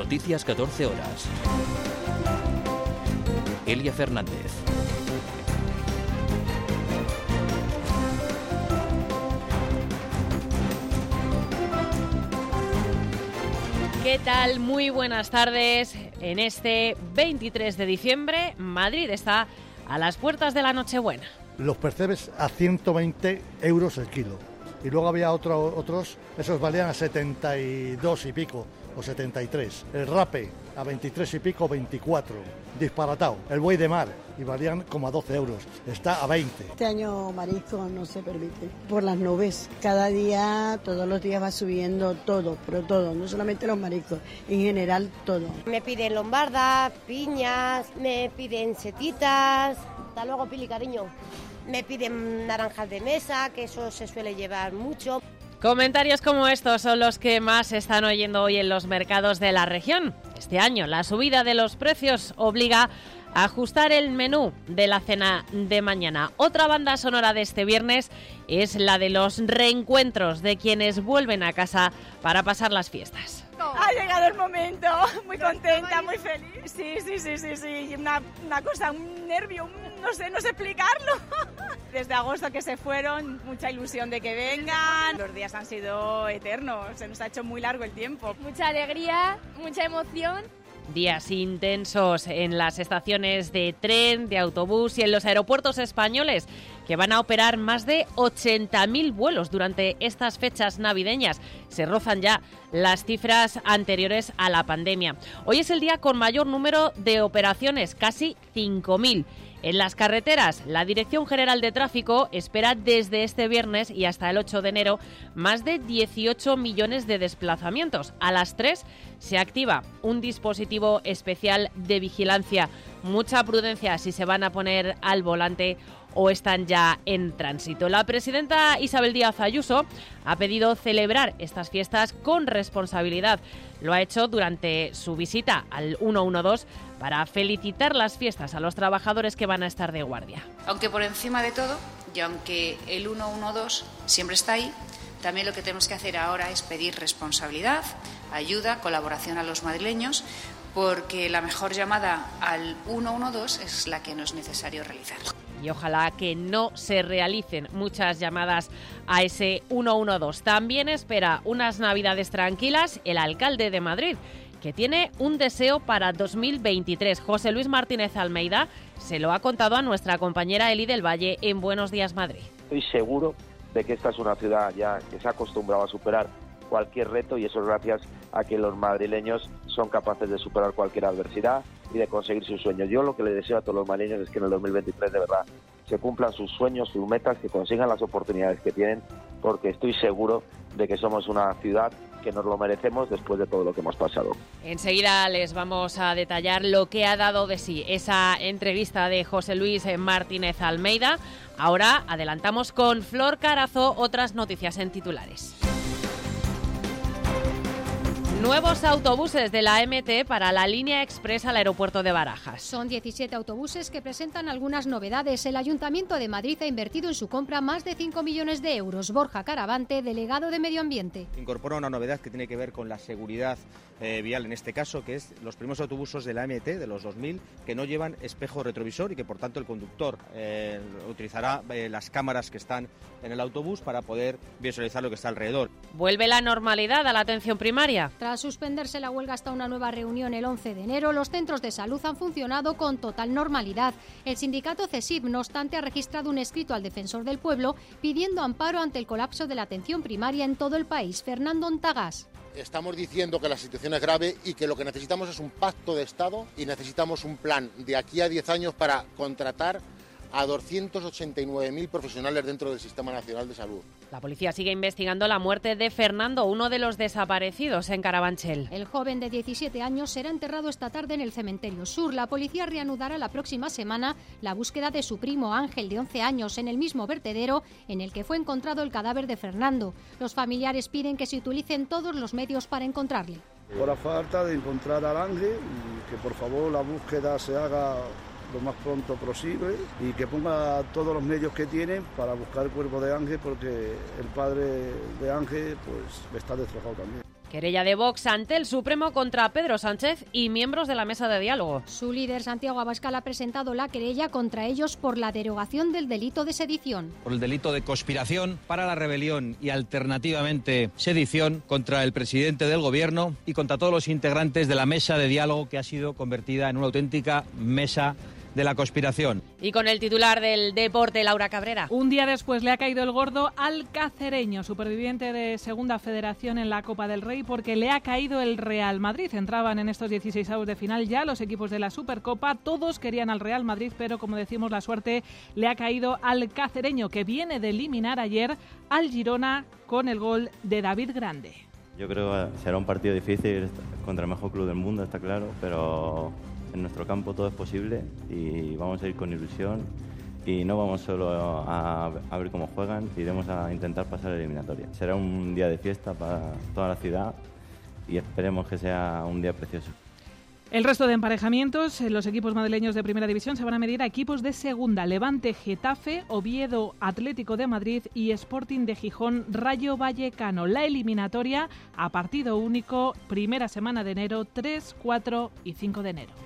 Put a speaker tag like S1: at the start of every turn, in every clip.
S1: Noticias 14 horas. Elia Fernández.
S2: ¿Qué tal? Muy buenas tardes. En este 23 de diciembre, Madrid está a las puertas de la Nochebuena.
S3: Los percebes a 120 euros el kilo. Y luego había otros, esos valían a 72 y pico o 73. El rape a 23 y pico, 24. Disparatado. El buey de mar y valían como a 12 euros. Está a 20.
S4: Este año marisco no se permite. Por las nubes. Cada día, todos los días va subiendo todo, pero todo. No solamente los mariscos, en general todo.
S5: Me piden lombardas, piñas, me piden setitas. Hasta luego, Pili, cariño. Me piden naranjas de mesa, que eso se suele llevar mucho.
S2: Comentarios como estos son los que más se están oyendo hoy en los mercados de la región. Este año la subida de los precios obliga a ajustar el menú de la cena de mañana. Otra banda sonora de este viernes es la de los reencuentros de quienes vuelven a casa para pasar las fiestas.
S6: Ha llegado el momento, muy contenta, muy feliz. Sí. Una cosa, un nervio, no sé explicarlo. Desde agosto que se fueron, mucha ilusión de que vengan. Los días han sido eternos, se nos ha hecho muy largo el tiempo.
S7: Mucha alegría, mucha emoción.
S2: Días intensos en las estaciones de tren, de autobús y en los aeropuertos españoles, que van a operar más de 80.000 vuelos durante estas fechas navideñas. Se rozan ya las cifras anteriores a la pandemia. Hoy es el día con mayor número de operaciones, casi 5.000. En las carreteras, la Dirección General de Tráfico espera desde este viernes y hasta el 8 de enero más de 18 millones de desplazamientos. A las 3 se activa un dispositivo especial de vigilancia. Mucha prudencia si se van a poner al volante o están ya en tránsito. La presidenta Isabel Díaz Ayuso ha pedido celebrar estas fiestas con responsabilidad. Lo ha hecho durante su visita al 112 para felicitar las fiestas a los trabajadores que van a estar de guardia.
S8: Aunque por encima de todo, y aunque el 112 siempre está ahí, también lo que tenemos que hacer ahora es pedir responsabilidad, ayuda, colaboración a los madrileños, porque la mejor llamada al 112 es la que no es necesario realizar.
S2: Y ojalá que no se realicen muchas llamadas a ese 112. También espera unas Navidades tranquilas el alcalde de Madrid, que tiene un deseo para 2023. José Luis Martínez Almeida se lo ha contado a nuestra compañera Eli del Valle en Buenos Días Madrid.
S9: Estoy seguro de que esta es una ciudad ya que se ha acostumbrado a superar cualquier reto, y eso es gracias a que los madrileños son capaces de superar cualquier adversidad y de conseguir sus sueños. Yo lo que le deseo a todos los madrileños es que en el 2023 de verdad se cumplan sus sueños, sus metas, que consigan las oportunidades que tienen, porque estoy seguro de que somos una ciudad que nos lo merecemos después de todo lo que hemos pasado.
S2: Enseguida les vamos a detallar lo que ha dado de sí esa entrevista de José Luis Martínez Almeida. Ahora adelantamos con Flor Carazo otras noticias en titulares. Nuevos autobuses de la MT para la línea express al aeropuerto de Barajas.
S10: Son 17 autobuses que presentan algunas novedades. El Ayuntamiento de Madrid ha invertido en su compra más de 5 millones de euros. Borja Caravante, delegado de Medio Ambiente.
S11: Incorpora una novedad que tiene que ver con la seguridad vial en este caso, que es los primeros autobuses de la MT, de los 2000, que no llevan espejo retrovisor y que por tanto el conductor utilizará las cámaras que están en el autobús para poder visualizar lo que está alrededor.
S2: Vuelve la normalidad a la atención primaria.
S10: Tras suspenderse la huelga hasta una nueva reunión el 11 de enero, los centros de salud han funcionado con total normalidad. El sindicato CESIF, no obstante, ha registrado un escrito al Defensor del Pueblo pidiendo amparo ante el colapso de la atención primaria en todo el país. Fernando Ontagas.
S12: Estamos diciendo que la situación es grave y que lo que necesitamos es un pacto de Estado y necesitamos un plan de aquí a 10 años para contratar a 289.000 profesionales dentro del Sistema Nacional de Salud.
S2: La policía sigue investigando la muerte de Fernando, uno de los desaparecidos en Carabanchel.
S10: El joven de 17 años será enterrado esta tarde en el Cementerio Sur. La policía reanudará la próxima semana la búsqueda de su primo Ángel, de 11 años, en el mismo vertedero en el que fue encontrado el cadáver de Fernando. Los familiares piden que se utilicen todos los medios para encontrarle.
S13: Por la falta de encontrar al Ángel, que por favor la búsqueda se haga lo más pronto posible y que ponga todos los medios que tienen para buscar el cuerpo de Ángel, porque el padre de Ángel pues está destrozado también.
S2: Querella de Vox ante el Supremo contra Pedro Sánchez y miembros de la mesa de diálogo.
S10: Su líder, Santiago Abascal, ha presentado la querella contra ellos por la derogación del delito de sedición.
S14: Por el delito de conspiración para la rebelión y alternativamente sedición contra el presidente del Gobierno y contra todos los integrantes de la mesa de diálogo que ha sido convertida en una auténtica mesa de la conspiración.
S2: Y con el titular del deporte, Laura Cabrera.
S15: Un día después le ha caído el gordo al Cacereño, superviviente de Segunda Federación en la Copa del Rey, porque le ha caído el Real Madrid. Entraban en estos 16avos de final ya los equipos de la Supercopa. Todos querían al Real Madrid, pero como decimos, la suerte le ha caído al Cacereño, que viene de eliminar ayer al Girona con el gol de David Grande.
S16: Yo creo que será un partido difícil contra el mejor club del mundo, está claro, pero en nuestro campo todo es posible y vamos a ir con ilusión y no vamos solo a ver cómo juegan, iremos a intentar pasar la eliminatoria. Será un día de fiesta para toda la ciudad y esperemos que sea un día precioso.
S15: El resto de emparejamientos, los equipos madrileños de Primera División se van a medir a equipos de Segunda: Levante, Getafe, Oviedo, Atlético de Madrid y Sporting de Gijón, Rayo Vallecano. La eliminatoria a partido único, primera semana de enero, 3, 4 y 5 de enero.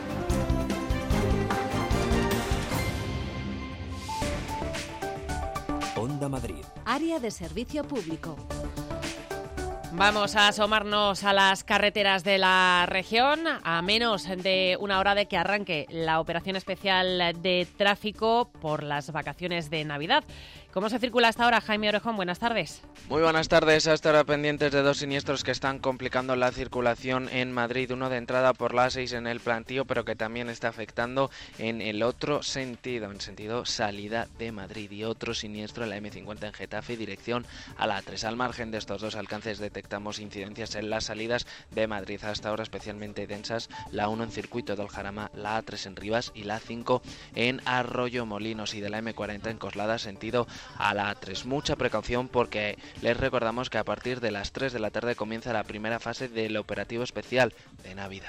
S1: Onda Madrid.
S17: Área de servicio público.
S2: Vamos a asomarnos a las carreteras de la región. A menos de una hora de que arranque la operación especial de tráfico por las vacaciones de Navidad. ¿Cómo se circula hasta ahora, Jaime Orejón? Buenas tardes.
S18: Muy buenas tardes. Hasta ahora pendientes de dos siniestros que están complicando la circulación en Madrid. Uno de entrada por la A6 en el Plantío, pero que también está afectando en el otro sentido, en sentido salida de Madrid. Y otro siniestro en la M50 en Getafe, dirección a la A3. Al margen de estos dos alcances detectamos incidencias en las salidas de Madrid. Hasta ahora especialmente densas, la 1 en Circuito del Jarama, la A3 en Rivas y la A5 en Arroyo Molinos. Y de la M40 en Coslada, sentido a la A3. Mucha precaución porque les recordamos que a partir de las 3 de la tarde comienza la primera fase del operativo especial de Navidad.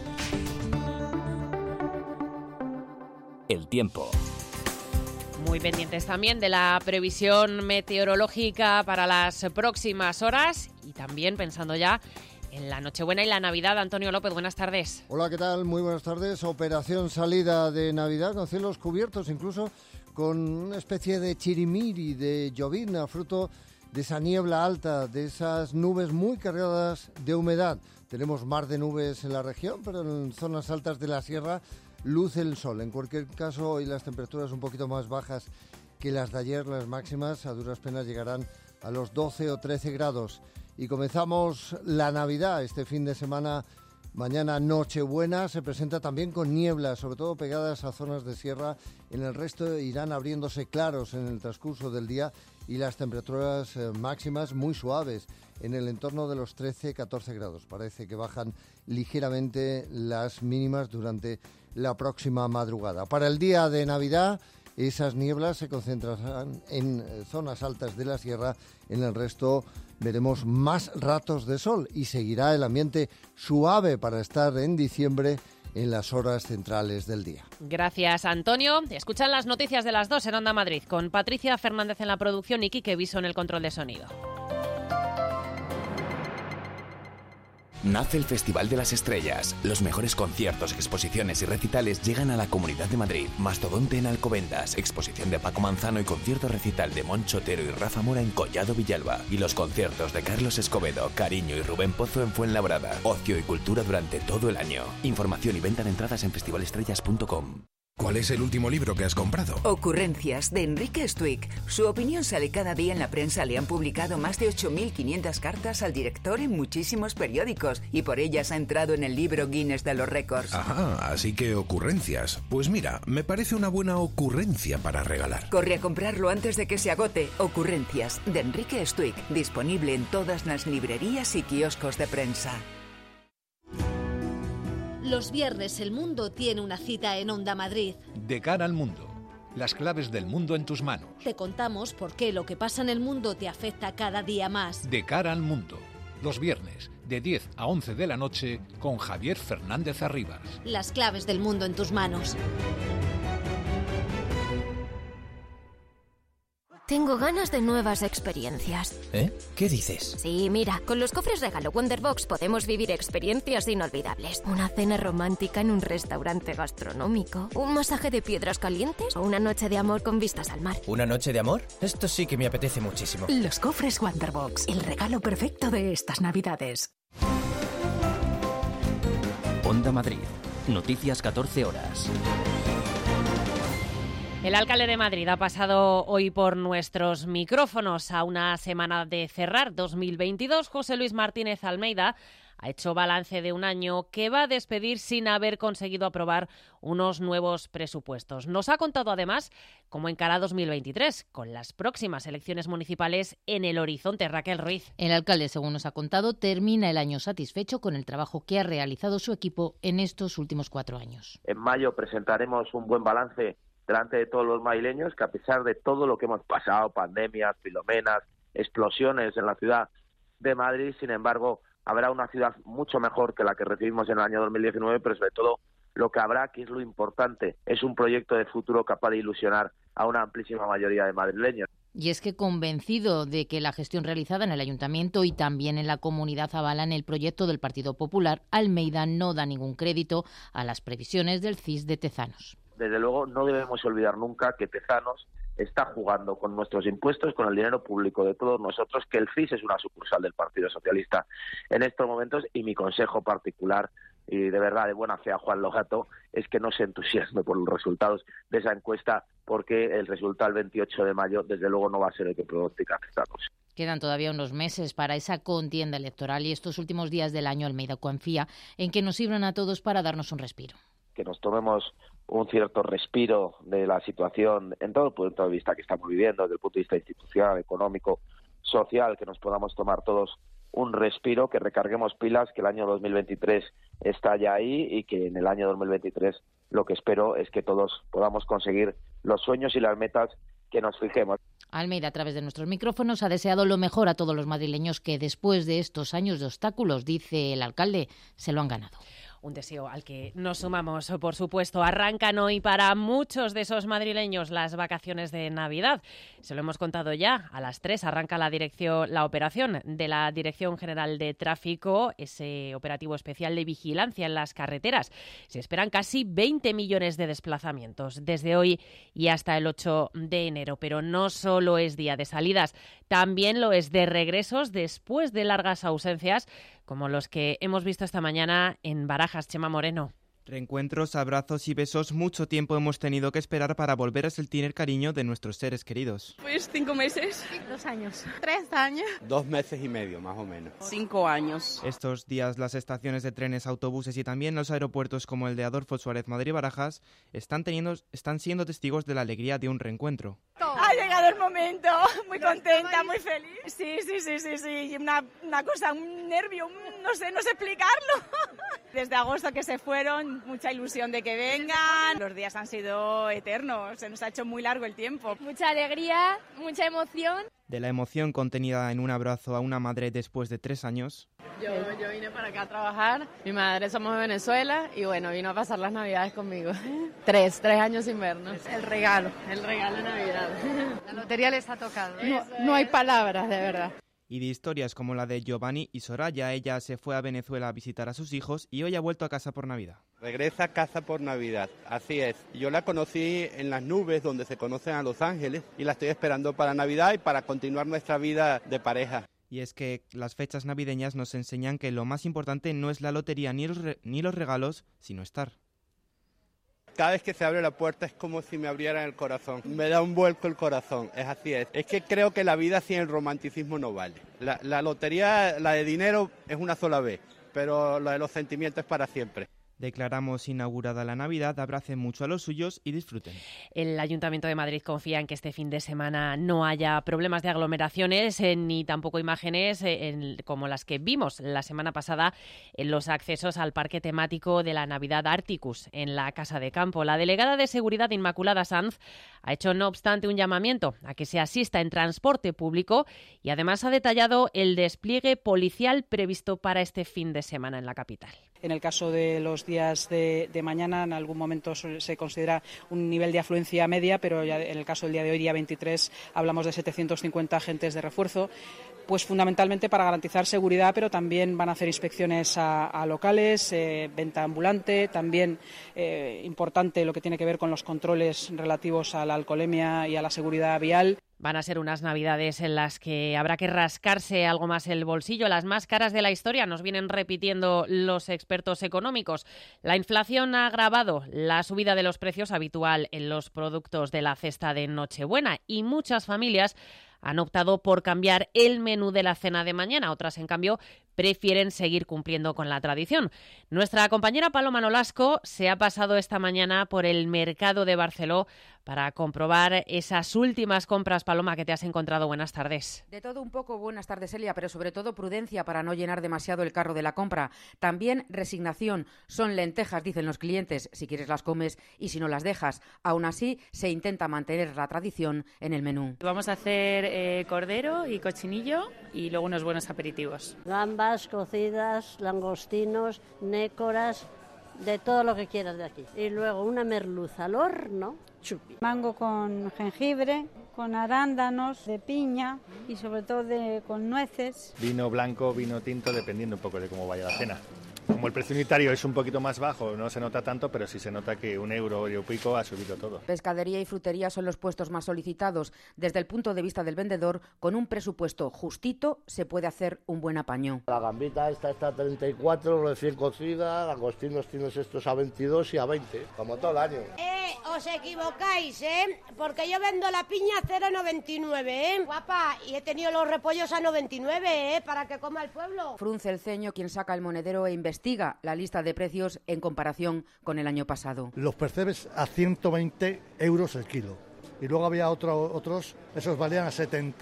S1: El tiempo.
S2: Muy pendientes también de la previsión meteorológica para las próximas horas y también pensando ya en la Nochebuena y la Navidad. Antonio López, buenas tardes.
S19: Hola, ¿qué tal? Muy buenas tardes. Operación salida de Navidad con cielos cubiertos, incluso con una especie de chirimiri, de llovizna, fruto de esa niebla alta, de esas nubes muy cargadas de humedad. Tenemos mar de nubes en la región, pero en zonas altas de la sierra luce el sol. En cualquier caso, hoy las temperaturas un poquito más bajas que las de ayer, las máximas a duras penas llegarán a los 12 o 13 grados. Y comenzamos la Navidad este fin de semana. Mañana Nochebuena se presenta también con nieblas, sobre todo pegadas a zonas de sierra. En el resto irán abriéndose claros en el transcurso del día y las temperaturas máximas muy suaves, en el entorno de los 13-14 grados. Parece que bajan ligeramente las mínimas durante la próxima madrugada. Para el día de Navidad, esas nieblas se concentrarán en zonas altas de la sierra. En el resto veremos más ratos de sol y seguirá el ambiente suave para estar en diciembre en las horas centrales del día.
S2: Gracias, Antonio. Escuchan las noticias de las 2 en Onda Madrid con Patricia Fernández en la producción y Quique Viso en el control de sonido.
S1: Nace el Festival de las Estrellas. Los mejores conciertos, exposiciones y recitales llegan a la Comunidad de Madrid. Mastodonte en Alcobendas, exposición de Paco Manzano y concierto recital de Moncho Otero y Rafa Mora en Collado Villalba. Y los conciertos de Carlos Escobedo, Cariño y Rubén Pozo en Fuenlabrada. Ocio y cultura durante todo el año. Información y venta de entradas en festivalestrellas.com.
S20: ¿Cuál es el último libro que has comprado?
S21: Ocurrencias, de Enrique Stuick. Su opinión sale cada día en la prensa. Le han publicado más de 8.500 cartas al director en muchísimos periódicos y por ellas ha entrado en el libro Guinness de los récords.
S20: Ajá, así que Ocurrencias. Pues mira, me parece una buena ocurrencia para regalar.
S21: Corre a comprarlo antes de que se agote. Ocurrencias, de Enrique Stuick. Disponible en todas las librerías y kioscos de prensa.
S17: Los viernes el mundo tiene una cita en Onda Madrid.
S22: De cara al mundo. Las claves del mundo en tus manos.
S17: Te contamos por qué lo que pasa en el mundo te afecta cada día más.
S22: De cara al mundo. Los viernes, de 10 a 11 de la noche, con Javier Fernández Arribas.
S17: Las claves del mundo en tus manos.
S3: Tengo ganas de nuevas experiencias.
S4: ¿Eh? ¿Qué dices?
S3: Sí, mira, con los cofres regalo Wonderbox podemos vivir experiencias inolvidables. Una cena romántica en un restaurante gastronómico, un masaje de piedras calientes o una noche de amor con vistas al mar.
S4: ¿Una noche de amor? Esto sí que me apetece muchísimo.
S23: Los cofres Wonderbox, el regalo perfecto de estas Navidades.
S24: Onda Madrid. Noticias 14 horas.
S2: El alcalde de Madrid ha pasado hoy por nuestros micrófonos. A una semana de cerrar 2022, José Luis Martínez Almeida ha hecho balance de un año que va a despedir sin haber conseguido aprobar unos nuevos presupuestos. Nos ha contado además cómo encara 2023, con las próximas elecciones municipales en el horizonte. Raquel Ruiz.
S25: El alcalde, según nos ha contado, termina el año satisfecho con el trabajo que ha realizado su equipo en estos últimos 4 años.
S9: En mayo presentaremos un buen balance delante de todos los madrileños, que a pesar de todo lo que hemos pasado, pandemias, filomenas, explosiones en la ciudad de Madrid, sin embargo, habrá una ciudad mucho mejor que la que recibimos en el año 2019, pero sobre todo lo que habrá, que es lo importante, es un proyecto de futuro capaz de ilusionar a una amplísima mayoría de madrileños.
S25: Y es que, convencido de que la gestión realizada en el Ayuntamiento y también en la comunidad avalan el proyecto del Partido Popular, Almeida no da ningún crédito a las previsiones del CIS de Tezanos.
S9: Desde luego, no debemos olvidar nunca que Tezanos está jugando con nuestros impuestos, con el dinero público de todos nosotros, que el CIS es una sucursal del Partido Socialista en estos momentos, y mi consejo particular, y de verdad de buena fe a Juan Lojato, es que no se entusiasme por los resultados de esa encuesta, porque el resultado el 28 de mayo, desde luego, no va a ser el que pronostica Tezanos.
S25: Quedan todavía unos meses para esa contienda electoral y estos últimos días del año Almeida confía en que nos sirvan a todos para darnos un respiro.
S9: Que nos tomemos un cierto respiro de la situación en todo el punto de vista que estamos viviendo, desde el punto de vista institucional, económico, social, que nos podamos tomar todos un respiro, que recarguemos pilas, que el año 2023 está ya ahí y que en el año 2023 lo que espero es que todos podamos conseguir los sueños y las metas que nos fijemos.
S25: Almeida, a través de nuestros micrófonos, ha deseado lo mejor a todos los madrileños que después de estos años de obstáculos, dice el alcalde, se lo han ganado.
S2: Un deseo al que nos sumamos, por supuesto. Arrancan hoy para muchos de esos madrileños las vacaciones de Navidad. Se lo hemos contado ya. A las 3 arranca la operación de la Dirección General de Tráfico, ese operativo especial de vigilancia en las carreteras. Se esperan casi 20 millones de desplazamientos desde hoy y hasta el 8 de enero. Pero no solo es día de salidas, también lo es de regresos después de largas ausencias, como los que hemos visto esta mañana en Barajas. Chema Moreno.
S26: Reencuentros, abrazos y besos, mucho tiempo hemos tenido que esperar para volver a sentir el cariño de nuestros seres queridos.
S27: Pues 5 meses.
S28: 2 años. 3 años.
S29: 2 meses y medio, más o menos.
S27: 5 años.
S26: Estos días las estaciones de trenes, autobuses y también los aeropuertos como el de Adolfo Suárez Madrid-Barajas están siendo testigos de la alegría de un reencuentro.
S6: Ha llegado el momento, muy contenta, muy feliz. Sí. Una cosa, un nervio, no sé explicarlo. Desde agosto que se fueron, mucha ilusión de que vengan. Los días han sido eternos, se nos ha hecho muy largo el tiempo.
S7: Mucha alegría, mucha emoción.
S26: De la emoción contenida en un abrazo a una madre después de 3 años.
S30: Yo vine para acá a trabajar, mi madre somos de Venezuela y bueno, vino a pasar las Navidades conmigo. 3 años sin vernos.
S28: El regalo
S30: de Navidad.
S28: La lotería les ha tocado.
S30: No hay palabras, de verdad.
S26: Y de historias como la de Giovanni y Soraya, ella se fue a Venezuela a visitar a sus hijos y hoy ha vuelto a casa por Navidad.
S29: Regresa a casa por Navidad, así es. Yo la conocí en las nubes donde se conocen a Los Ángeles y la estoy esperando para Navidad y para continuar nuestra vida de pareja.
S26: Y es que las fechas navideñas nos enseñan que lo más importante no es la lotería ni los regalos, sino estar.
S29: Cada vez que se abre la puerta es como si me abrieran el corazón. Me da un vuelco el corazón, es así es. Es que creo que la vida sin el romanticismo no vale. La lotería, la de dinero, es una sola vez, pero la de los sentimientos es para siempre.
S26: Declaramos inaugurada la Navidad, abracen mucho a los suyos y disfruten.
S2: El Ayuntamiento de Madrid confía en que este fin de semana no haya problemas de aglomeraciones ni tampoco imágenes como las que vimos la semana pasada en los accesos al parque temático de la Navidad Articus en la Casa de Campo. La delegada de Seguridad, Inmaculada Sanz, ha hecho no obstante un llamamiento a que se asista en transporte público y además ha detallado el despliegue policial previsto para este fin de semana en la capital.
S5: En el caso de los días de mañana, en algún momento se considera un nivel de afluencia media, pero ya en el caso del día de hoy, día 23, hablamos de 750 agentes de refuerzo, pues fundamentalmente para garantizar seguridad, pero también van a hacer inspecciones a locales, venta ambulante, también importante lo que tiene que ver con los controles relativos a la alcoholemia y a la seguridad vial.
S2: Van a ser unas Navidades en las que habrá que rascarse algo más el bolsillo. Las más caras de la historia, nos vienen repitiendo los expertos económicos. La inflación ha agravado la subida de los precios habitual en los productos de la cesta de Nochebuena y muchas familias han optado por cambiar el menú de la cena de mañana. Otras, en cambio, prefieren seguir cumpliendo con la tradición. Nuestra compañera Paloma Nolasco se ha pasado esta mañana por el mercado de Barceló para comprobar esas últimas compras. Paloma, que te has encontrado. Buenas tardes.
S8: De todo un poco, buenas tardes, Elia, pero sobre todo prudencia para no llenar demasiado el carro de la compra. También resignación. Son lentejas, dicen los clientes, si quieres las comes y si no las dejas. Aún así, se intenta mantener la tradición en el menú.
S10: Vamos a hacer cordero y cochinillo y luego unos buenos aperitivos.
S11: Gambas cocidas, langostinos, nécoras, de todo lo que quieras de aquí. Y luego una merluza al horno, chupi.
S12: Mango con jengibre, con arándanos, de piña y sobre todo con nueces.
S13: Vino blanco, vino tinto, dependiendo un poco de cómo vaya la cena. Como el precio unitario es un poquito más bajo, no se nota tanto, pero sí se nota que €1 y pico ha subido todo.
S8: Pescadería y frutería son los puestos más solicitados. Desde el punto de vista del vendedor, con un presupuesto justito se puede hacer un buen apaño.
S14: La gambita esta está a 34, recién cocida, langostinos tienes estos a 22 y a 20, como todo el año.
S15: Os equivocáis, porque yo vendo la piña a 0,99, guapa, y he tenido los repollos a 99, para que coma el pueblo.
S8: Frunce el ceño quien saca el monedero e investiga la lista de precios en comparación con el año pasado.
S16: Los percebes a 120 euros el kilo. Y luego había otros, esos valían a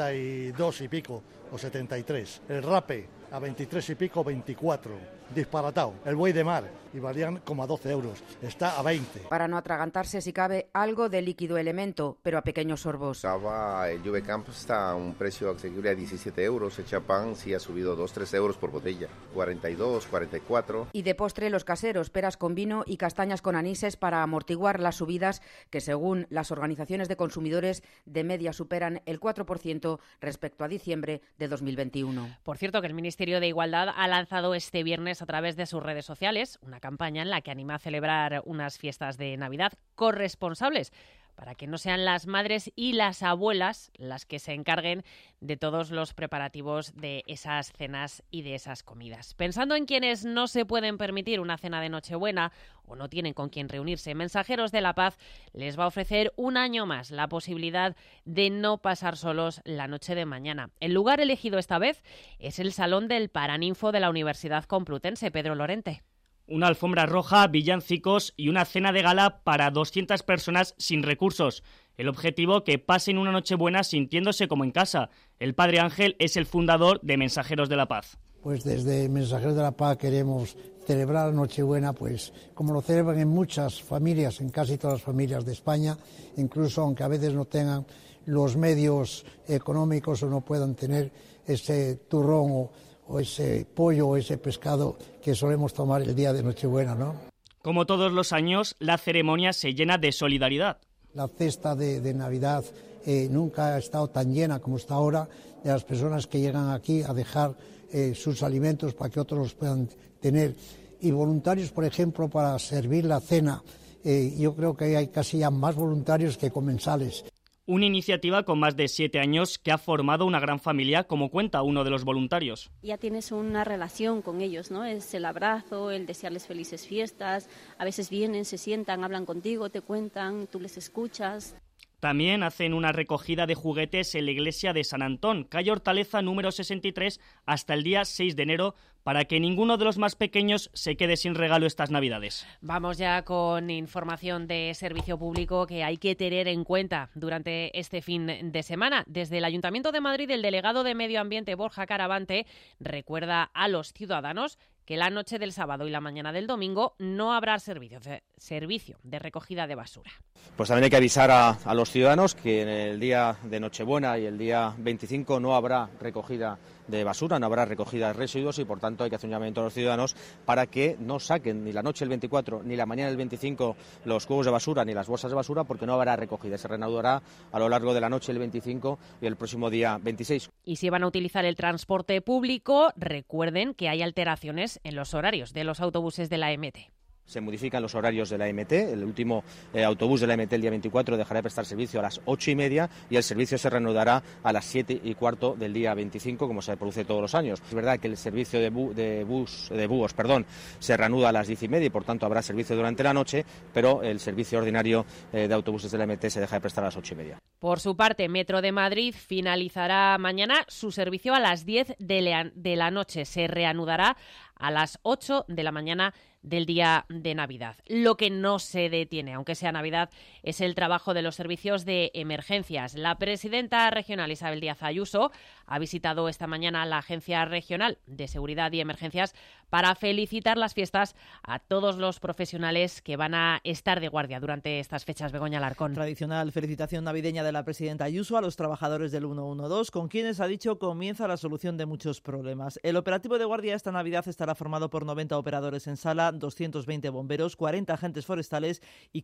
S16: 72 y pico o 73. El rape a 23 y pico, 24. Disparatado. El buey de mar y valían como a 12 euros. Está a 20.
S8: Para no atragantarse, si cabe, algo de líquido elemento, pero a pequeños sorbos.
S18: El Juve Camp está a un precio asequible a 17 euros. El champán sí ha subido 2-3 euros por botella. 42, 44.
S8: Y de postre, los caseros, peras con vino y castañas con anises para amortiguar las subidas que, según las organizaciones de consumidores, de media superan el 4% respecto a diciembre de 2021.
S2: Por cierto, que el Ministerio de Igualdad ha lanzado este viernes a través de sus redes sociales una campaña en la que anima a celebrar unas fiestas de Navidad corresponsables, para que no sean las madres y las abuelas las que se encarguen de todos los preparativos de esas cenas y de esas comidas. Pensando en quienes no se pueden permitir una cena de Nochebuena o no tienen con quién reunirse, Mensajeros de la Paz les va a ofrecer un año más la posibilidad de no pasar solos la noche de mañana. El lugar elegido esta vez es el Salón del Paraninfo de la Universidad Complutense. Pedro Lorente.
S31: Una alfombra roja, villancicos y una cena de gala para 200 personas sin recursos. El objetivo, que pasen una Nochebuena sintiéndose como en casa. El padre Ángel es el fundador de Mensajeros de la Paz.
S32: Pues desde Mensajeros de la Paz queremos celebrar Nochebuena, pues como lo celebran en muchas familias, en casi todas las familias de España, incluso aunque a veces no tengan los medios económicos o no puedan tener ese turrón o ese pollo o ese pescado que solemos tomar el día de Nochebuena, ¿no?
S31: Como todos los años, la ceremonia se llena de solidaridad.
S32: La cesta de Navidad nunca ha estado tan llena como está ahora, de las personas que llegan aquí a dejar sus alimentos para que otros los puedan tener. Y voluntarios, por ejemplo, para servir la cena. Yo creo que hay casi ya más voluntarios que comensales.
S31: Una iniciativa con más de 7 años que ha formado una gran familia, como cuenta uno de los voluntarios.
S33: Ya tienes una relación con ellos, ¿no? Es el abrazo, el desearles felices fiestas. A veces vienen, se sientan, hablan contigo, te cuentan, tú les escuchas.
S31: También hacen una recogida de juguetes en la iglesia de San Antón, calle Hortaleza número 63, hasta el día 6 de enero, para que ninguno de los más pequeños se quede sin regalo estas Navidades.
S2: Vamos ya con información de servicio público que hay que tener en cuenta durante este fin de semana. Desde el Ayuntamiento de Madrid, el delegado de Medio Ambiente, Borja Caravante, recuerda a los ciudadanos que la noche del sábado y la mañana del domingo no habrá servicio de recogida de basura.
S1: Pues también hay que avisar a los ciudadanos que en el día de Nochebuena y el día 25 no habrá recogida de basura, no habrá recogida de residuos y por tanto hay que hacer un llamamiento a los ciudadanos para que no saquen ni la noche del 24 ni la mañana del 25 los cubos de basura ni las bolsas de basura, porque no habrá recogida. Se reanudará a lo largo de la noche del 25 y el próximo día 26.
S2: Y si van a utilizar el transporte público, recuerden que hay alteraciones en los horarios de los autobuses de la MT.
S1: Se modifican los horarios de la MT. El último autobús de la MT el día 24 dejará de prestar servicio a las 8:30 y el servicio se reanudará a las 7:15 del día 25, como se produce todos los años. Es verdad que el servicio de búhos se reanuda a las 10:30 y por tanto habrá servicio durante la noche, pero el servicio ordinario de autobuses de la MT se deja de prestar a las 8:30.
S2: Por su parte, Metro de Madrid finalizará mañana su servicio a las 10 de la noche. Se reanudará a las 8 de la mañana del día de Navidad. Lo que no se detiene, aunque sea Navidad, es el trabajo de los servicios de emergencias. La presidenta regional Isabel Díaz Ayuso ha visitado esta mañana la Agencia Regional de Seguridad y Emergencias para felicitar las fiestas a todos los profesionales que van a estar de guardia durante estas fechas. Begoña Alarcón.
S3: Tradicional felicitación navideña de la presidenta Ayuso a los trabajadores del 112, con quienes, ha dicho, comienza la solución de muchos problemas. El operativo de guardia esta Navidad estará formado por 90 operadores en sala, 220 bomberos, 40 agentes forestales y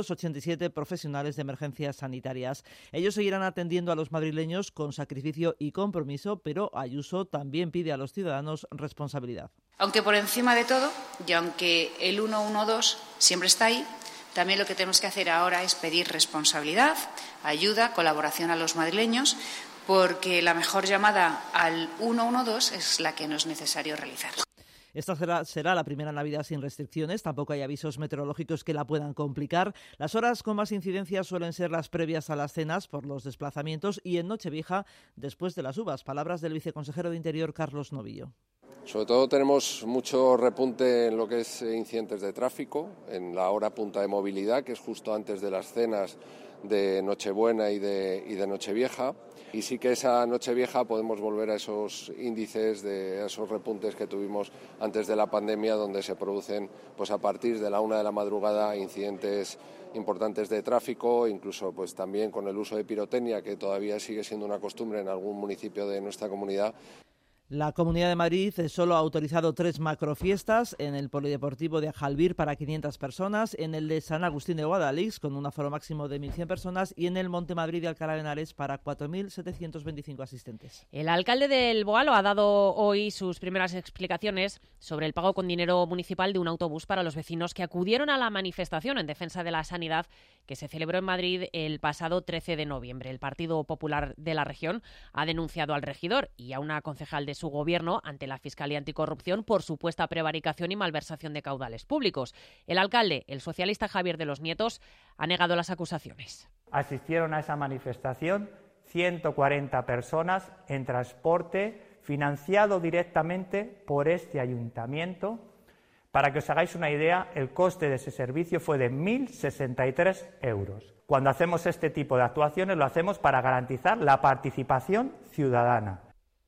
S3: 587 profesionales de emergencias sanitarias. Ellos seguirán atendiendo a los madrileños con sacrificio y compromiso, pero Ayuso también pide a los ciudadanos responsabilidad.
S4: Aunque por encima de todo, y aunque el 112 siempre está ahí, también lo que tenemos que hacer ahora es pedir responsabilidad, ayuda, colaboración a los madrileños, porque la mejor llamada al 112 es la que no es necesario realizar.
S3: Esta será la primera Navidad sin restricciones, tampoco hay avisos meteorológicos que la puedan complicar. Las horas con más incidencias suelen ser las previas a las cenas por los desplazamientos y en Nochevieja después de las uvas. Palabras del viceconsejero de Interior, Carlos Novillo.
S9: Sobre todo tenemos mucho repunte en lo que es incidentes de tráfico, en la hora punta de movilidad, que es justo antes de las cenas de Nochebuena y de Nochevieja. Y sí que esa Nochevieja podemos volver a esos índices, a esos repuntes que tuvimos antes de la pandemia, donde se producen pues a partir de la 1 de la madrugada incidentes importantes de tráfico, incluso pues también con el uso de pirotecnia, que todavía sigue siendo una costumbre en algún municipio de nuestra comunidad.
S3: La Comunidad de Madrid solo ha autorizado 3 macrofiestas, en el Polideportivo de Ajalbir para 500 personas, en el de San Agustín de Guadalix con un aforo máximo de 1.100 personas y en el Monte Madrid de Alcalá de Henares para 4.725 asistentes.
S2: El alcalde del Boalo ha dado hoy sus primeras explicaciones sobre el pago con dinero municipal de un autobús para los vecinos que acudieron a la manifestación en defensa de la sanidad que se celebró en Madrid el pasado 13 de noviembre. El Partido Popular de la región ha denunciado al regidor y a una concejal de su gobierno ante la Fiscalía Anticorrupción por supuesta prevaricación y malversación de caudales públicos. El alcalde, el socialista Javier de los Nietos, ha negado las acusaciones.
S17: Asistieron a esa manifestación 140 personas en transporte financiado directamente por este ayuntamiento. Para que os hagáis una idea, el coste de ese servicio fue de 1.063 euros. Cuando hacemos este tipo de actuaciones lo hacemos para garantizar la participación ciudadana.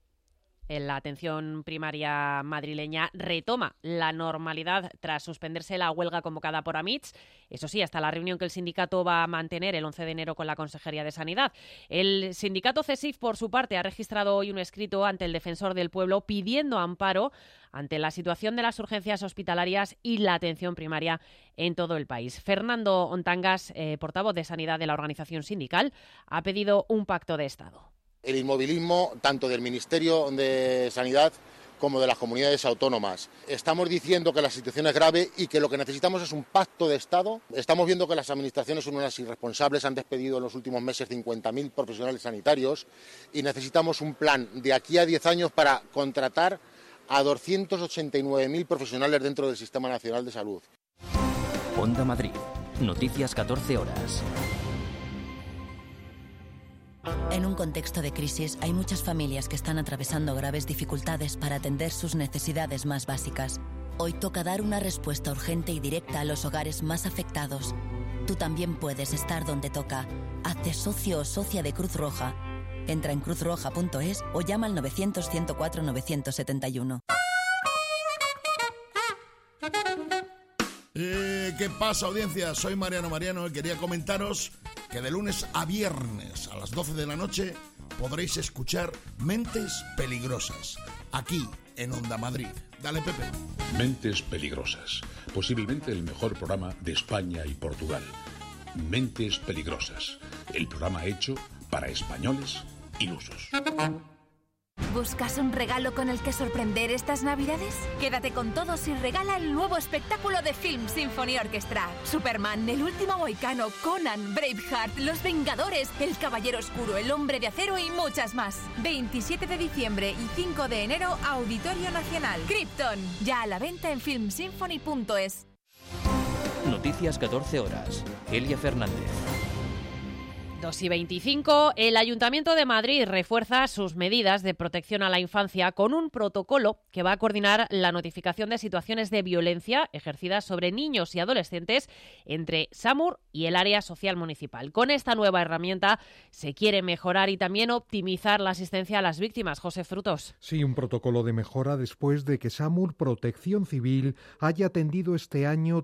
S2: La atención primaria madrileña retoma la normalidad tras suspenderse la huelga convocada por AMITS. Eso sí, hasta la reunión que el sindicato va a mantener el 11 de enero con la Consejería de Sanidad. El sindicato CESIF, por su parte, ha registrado hoy un escrito ante el Defensor del Pueblo pidiendo amparo ante la situación de las urgencias hospitalarias y la atención primaria en todo el país. Fernando Ontangas, portavoz de Sanidad de la organización sindical, ha pedido un pacto de Estado.
S19: El inmovilismo tanto del Ministerio de Sanidad como de las comunidades autónomas. Estamos diciendo que la situación es grave y que lo que necesitamos es un pacto de Estado. Estamos viendo que las administraciones son unas irresponsables, han despedido en los últimos meses 50.000 profesionales sanitarios y necesitamos un plan de aquí a 10 años para contratar a 289.000 profesionales dentro del Sistema Nacional de Salud.
S20: Onda Madrid, noticias 14 horas.
S21: En un contexto de crisis hay muchas familias que están atravesando graves dificultades para atender sus necesidades más básicas. Hoy toca dar una respuesta urgente y directa a los hogares más afectados. Tú también puedes estar donde toca. Hazte socio o socia de Cruz Roja. Entra en cruzroja.es o llama al 900 104 971.
S5: ¿qué pasa, audiencia? Soy Mariano y quería comentaros que de lunes a viernes a las 12 de la noche podréis escuchar Mentes Peligrosas, aquí en Onda Madrid. Dale, Pepe.
S6: Mentes Peligrosas, posiblemente el mejor programa de España y Portugal. Mentes Peligrosas, el programa hecho para españoles ilusos.
S7: ¿Buscas un regalo con el que sorprender estas Navidades? Quédate con todos y regala el nuevo espectáculo de Film Symphony Orchestra. Superman, El último mohicano, Conan, Braveheart, Los Vengadores, El Caballero Oscuro, El Hombre de Acero y muchas más. 27 de diciembre y 5 de enero, Auditorio Nacional. Krypton, ya a la venta en filmsymphony.es.
S20: Noticias 14 horas. Elia Fernández.
S2: 2:25, el Ayuntamiento de Madrid refuerza sus medidas de protección a la infancia con un protocolo que va a coordinar la notificación de situaciones de violencia ejercidas sobre niños y adolescentes entre SAMUR y el área social municipal. Con esta nueva herramienta se quiere mejorar y también optimizar la asistencia a las víctimas. José Frutos.
S10: Sí, un protocolo de mejora después de que SAMUR Protección Civil haya atendido este año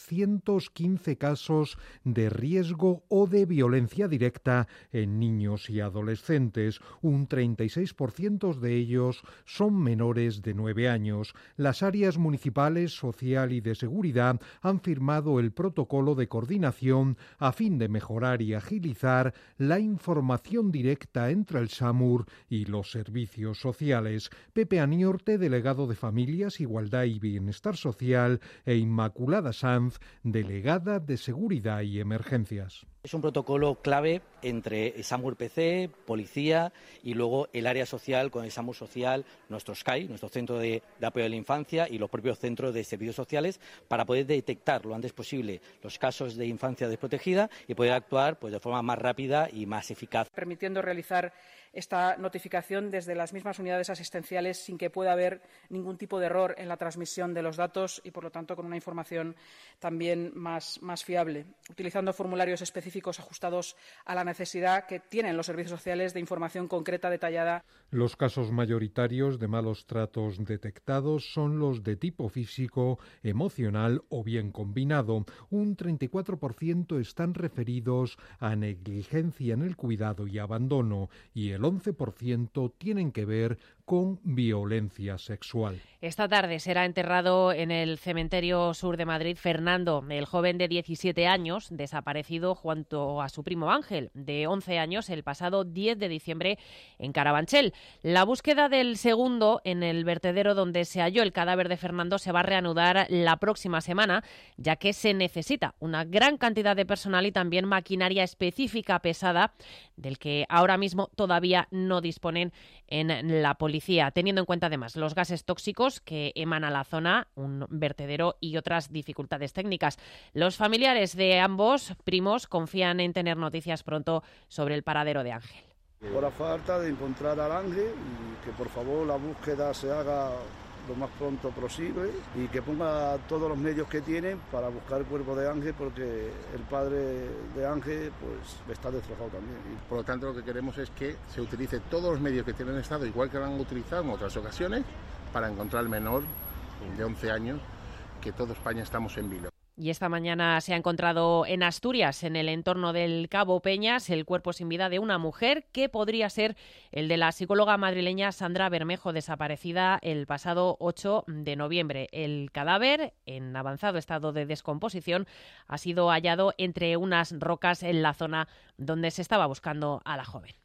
S10: 315 casos de riesgo o de violencia directa en niños y adolescentes. Un 36% de ellos son menores de 9 años. Las áreas municipales, social y de seguridad han firmado el protocolo de coordinación a fin de mejorar y agilizar la información directa entre el SAMUR y los servicios sociales. Pepe Aniorte, delegado de Familias, Igualdad y Bienestar Social, e Inmaculada Sanz, delegada de Seguridad y Emergencias.
S22: Es un protocolo clave entre SAMUR PC, policía y luego el área social con el SAMUR Social, nuestro SCAI, nuestro Centro de Apoyo a la Infancia, y los propios centros de servicios sociales, para poder detectar lo antes posible los casos de infancia desprotegida y poder actuar de forma más rápida y más eficaz.
S23: Permitiendo realizar esta notificación desde las mismas unidades asistenciales sin que pueda haber ningún tipo de error en la transmisión de los datos y, por lo tanto, con una información también más fiable, utilizando formularios específicos ajustados a la necesidad que tienen los servicios sociales de información concreta, detallada.
S10: Los casos mayoritarios de malos tratos detectados son los de tipo físico, emocional o bien combinado. Un 34% están referidos a negligencia en el cuidado y abandono, y el 11% tienen que ver con violencia sexual.
S2: Esta tarde será enterrado en el cementerio sur de Madrid Fernando, el joven de 17 años, desaparecido junto a su primo Ángel, de 11 años, el pasado 10 de diciembre en Carabanchel. La búsqueda del segundo en el vertedero donde se halló el cadáver de Fernando se va a reanudar la próxima semana, ya que se necesita una gran cantidad de personal y también maquinaria específica pesada, del que ahora mismo todavía no disponen en la policía, teniendo en cuenta además los gases tóxicos que emana la zona, un vertedero y otras dificultades técnicas. Los familiares de ambos primos confían en tener noticias pronto sobre el paradero de Ángel.
S24: Por la falta de encontrar al Ángel, y que por favor la búsqueda se haga lo más pronto posible y que ponga todos los medios que tienen para buscar el cuerpo de Ángel, porque el padre de Ángel pues está destrozado también.
S19: Por lo tanto, lo que queremos es que se utilice todos los medios que tiene el Estado, igual que lo han utilizado en otras ocasiones, para encontrar al menor de 11 años, que toda España estamos en vilo.
S2: Y esta mañana se ha encontrado en Asturias, en el entorno del Cabo Peñas, el cuerpo sin vida de una mujer que podría ser el de la psicóloga madrileña Sandra Bermejo, desaparecida el pasado 8 de noviembre. El cadáver, en avanzado estado de descomposición, ha sido hallado entre unas rocas en la zona donde se estaba buscando a la joven.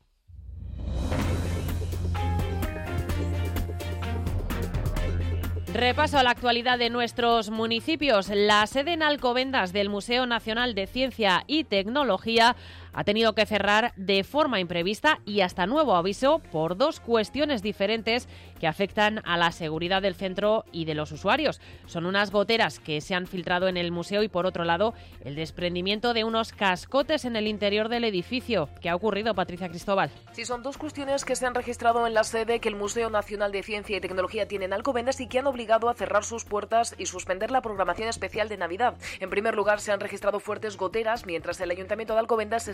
S2: Repaso a la actualidad de nuestros municipios. La sede en Alcobendas del Museo Nacional de Ciencia y Tecnología ha tenido que cerrar de forma imprevista y hasta nuevo aviso por dos cuestiones diferentes que afectan a la seguridad del centro y de los usuarios. Son unas goteras que se han filtrado en el museo y, por otro lado, el desprendimiento de unos cascotes en el interior del edificio. ¿Qué ha ocurrido, Patricia Cristóbal?
S25: Sí, son dos cuestiones que se han registrado en la sede que el Museo Nacional de Ciencia y Tecnología tiene en Alcobendas y que han obligado a cerrar sus puertas y suspender la programación especial de Navidad. En primer lugar, se han registrado fuertes goteras mientras el Ayuntamiento de Alcobendas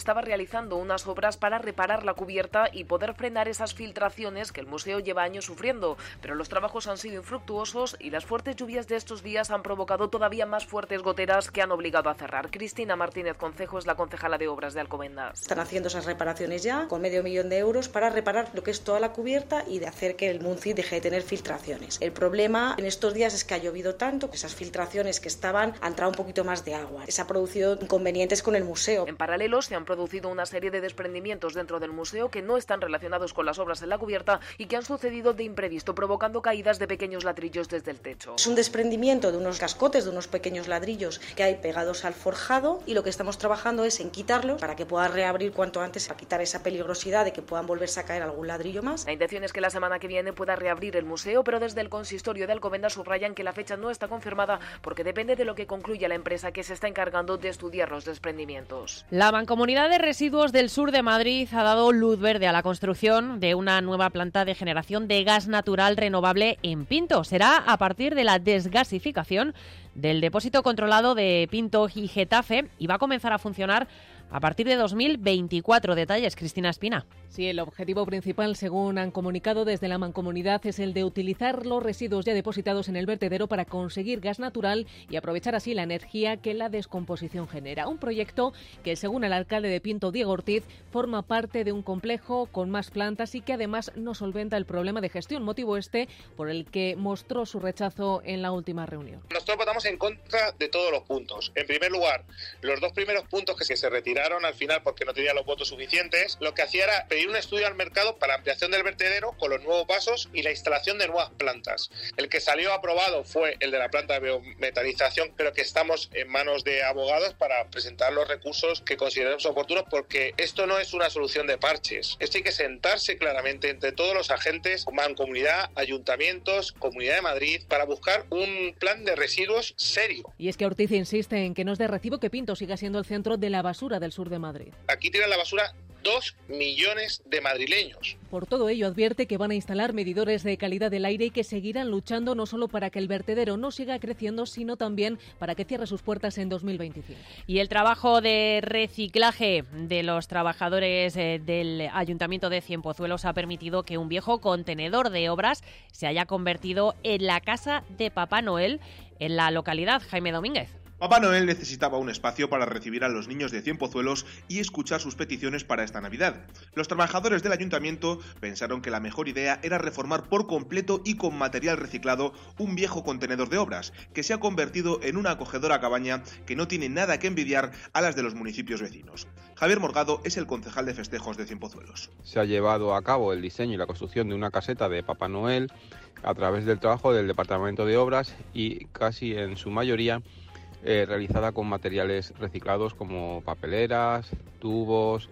S25: estaba realizando unas obras para reparar la cubierta y poder frenar esas filtraciones que el museo lleva años sufriendo, pero los trabajos han sido infructuosos y las fuertes lluvias de estos días han provocado todavía más fuertes goteras que han obligado a cerrar. Cristina Martínez Concejo es la concejala de Obras de Alcobendas.
S8: Están haciendo esas reparaciones ya con €500,000 para reparar lo que es toda la cubierta y de hacer que el Munci deje de tener filtraciones. El problema en estos días es que ha llovido tanto que esas filtraciones que estaban han entrado un poquito más de agua. Se ha producido inconvenientes con el museo.
S25: En paralelo se han producido una serie de desprendimientos dentro del museo que no están relacionados con las obras en la cubierta y que han sucedido de imprevisto, provocando caídas de pequeños ladrillos desde el techo.
S8: Es un desprendimiento de unos cascotes, de unos pequeños ladrillos que hay pegados al forjado, y lo que estamos trabajando es en quitarlos para que pueda reabrir cuanto antes, para quitar esa peligrosidad de que puedan volverse a caer algún ladrillo más.
S25: La intención es que la semana que viene pueda reabrir el museo, pero desde el consistorio de Alcobendas subrayan que la fecha no está confirmada porque depende de lo que concluya la empresa que se está encargando de estudiar los desprendimientos.
S2: La Mancomunidad de Residuos del Sur de Madrid ha dado luz verde a la construcción de una nueva planta de generación de gas natural renovable en Pinto. Será a partir de la desgasificación del depósito controlado de Pinto y Getafe y va a comenzar a funcionar a partir de 2024. Detalles, Cristina Espina.
S11: Sí, el objetivo principal, según han comunicado desde la Mancomunidad, es el de utilizar los residuos ya depositados en el vertedero para conseguir gas natural y aprovechar así la energía que la descomposición genera. Un proyecto que, según el alcalde de Pinto, Diego Ortiz, forma parte de un complejo con más plantas y que además no solventa el problema de gestión, motivo este por el que mostró su rechazo en la última reunión.
S12: Nosotros votamos en contra de todos los puntos. En primer lugar, los dos primeros puntos que se retiraron al final porque no tenían los votos suficientes, lo que hacía era pedir un estudio al mercado para ampliación del vertedero con los nuevos vasos y la instalación de nuevas plantas. El que salió aprobado fue el de la planta de biometanización, pero que estamos en manos de abogados para presentar los recursos que consideremos oportunos, porque esto no es una solución de parches. Esto hay que sentarse claramente entre todos los agentes, Mancomunidad, ayuntamientos, Comunidad de Madrid, para buscar un plan de residuos serio.
S11: Y es que Ortiz insiste en que no es de recibo que Pinto siga siendo el centro de la basura del sur de Madrid.
S12: Aquí tiran la basura 2 millones de madrileños.
S11: Por todo ello advierte que van a instalar medidores de calidad del aire y que seguirán luchando no solo para que el vertedero no siga creciendo, sino también para que cierre sus puertas en 2025.
S2: Y el trabajo de reciclaje de los trabajadores del Ayuntamiento de Cienpozuelos ha permitido que un viejo contenedor de obras se haya convertido en la casa de Papá Noel en la localidad. Jaime Domínguez.
S13: Papá Noel necesitaba un espacio para recibir a los niños de Cienpozuelos y escuchar sus peticiones para esta Navidad. Los trabajadores del ayuntamiento pensaron que la mejor idea era reformar por completo y con material reciclado un viejo contenedor de obras, que se ha convertido en una acogedora cabaña que no tiene nada que envidiar a las de los municipios vecinos. Javier Morgado es el concejal de festejos de Cienpozuelos.
S14: Se ha llevado a cabo el diseño y la construcción de una caseta de Papá Noel a través del trabajo del Departamento de Obras y casi en su mayoría realizada con materiales reciclados como papeleras, tubos,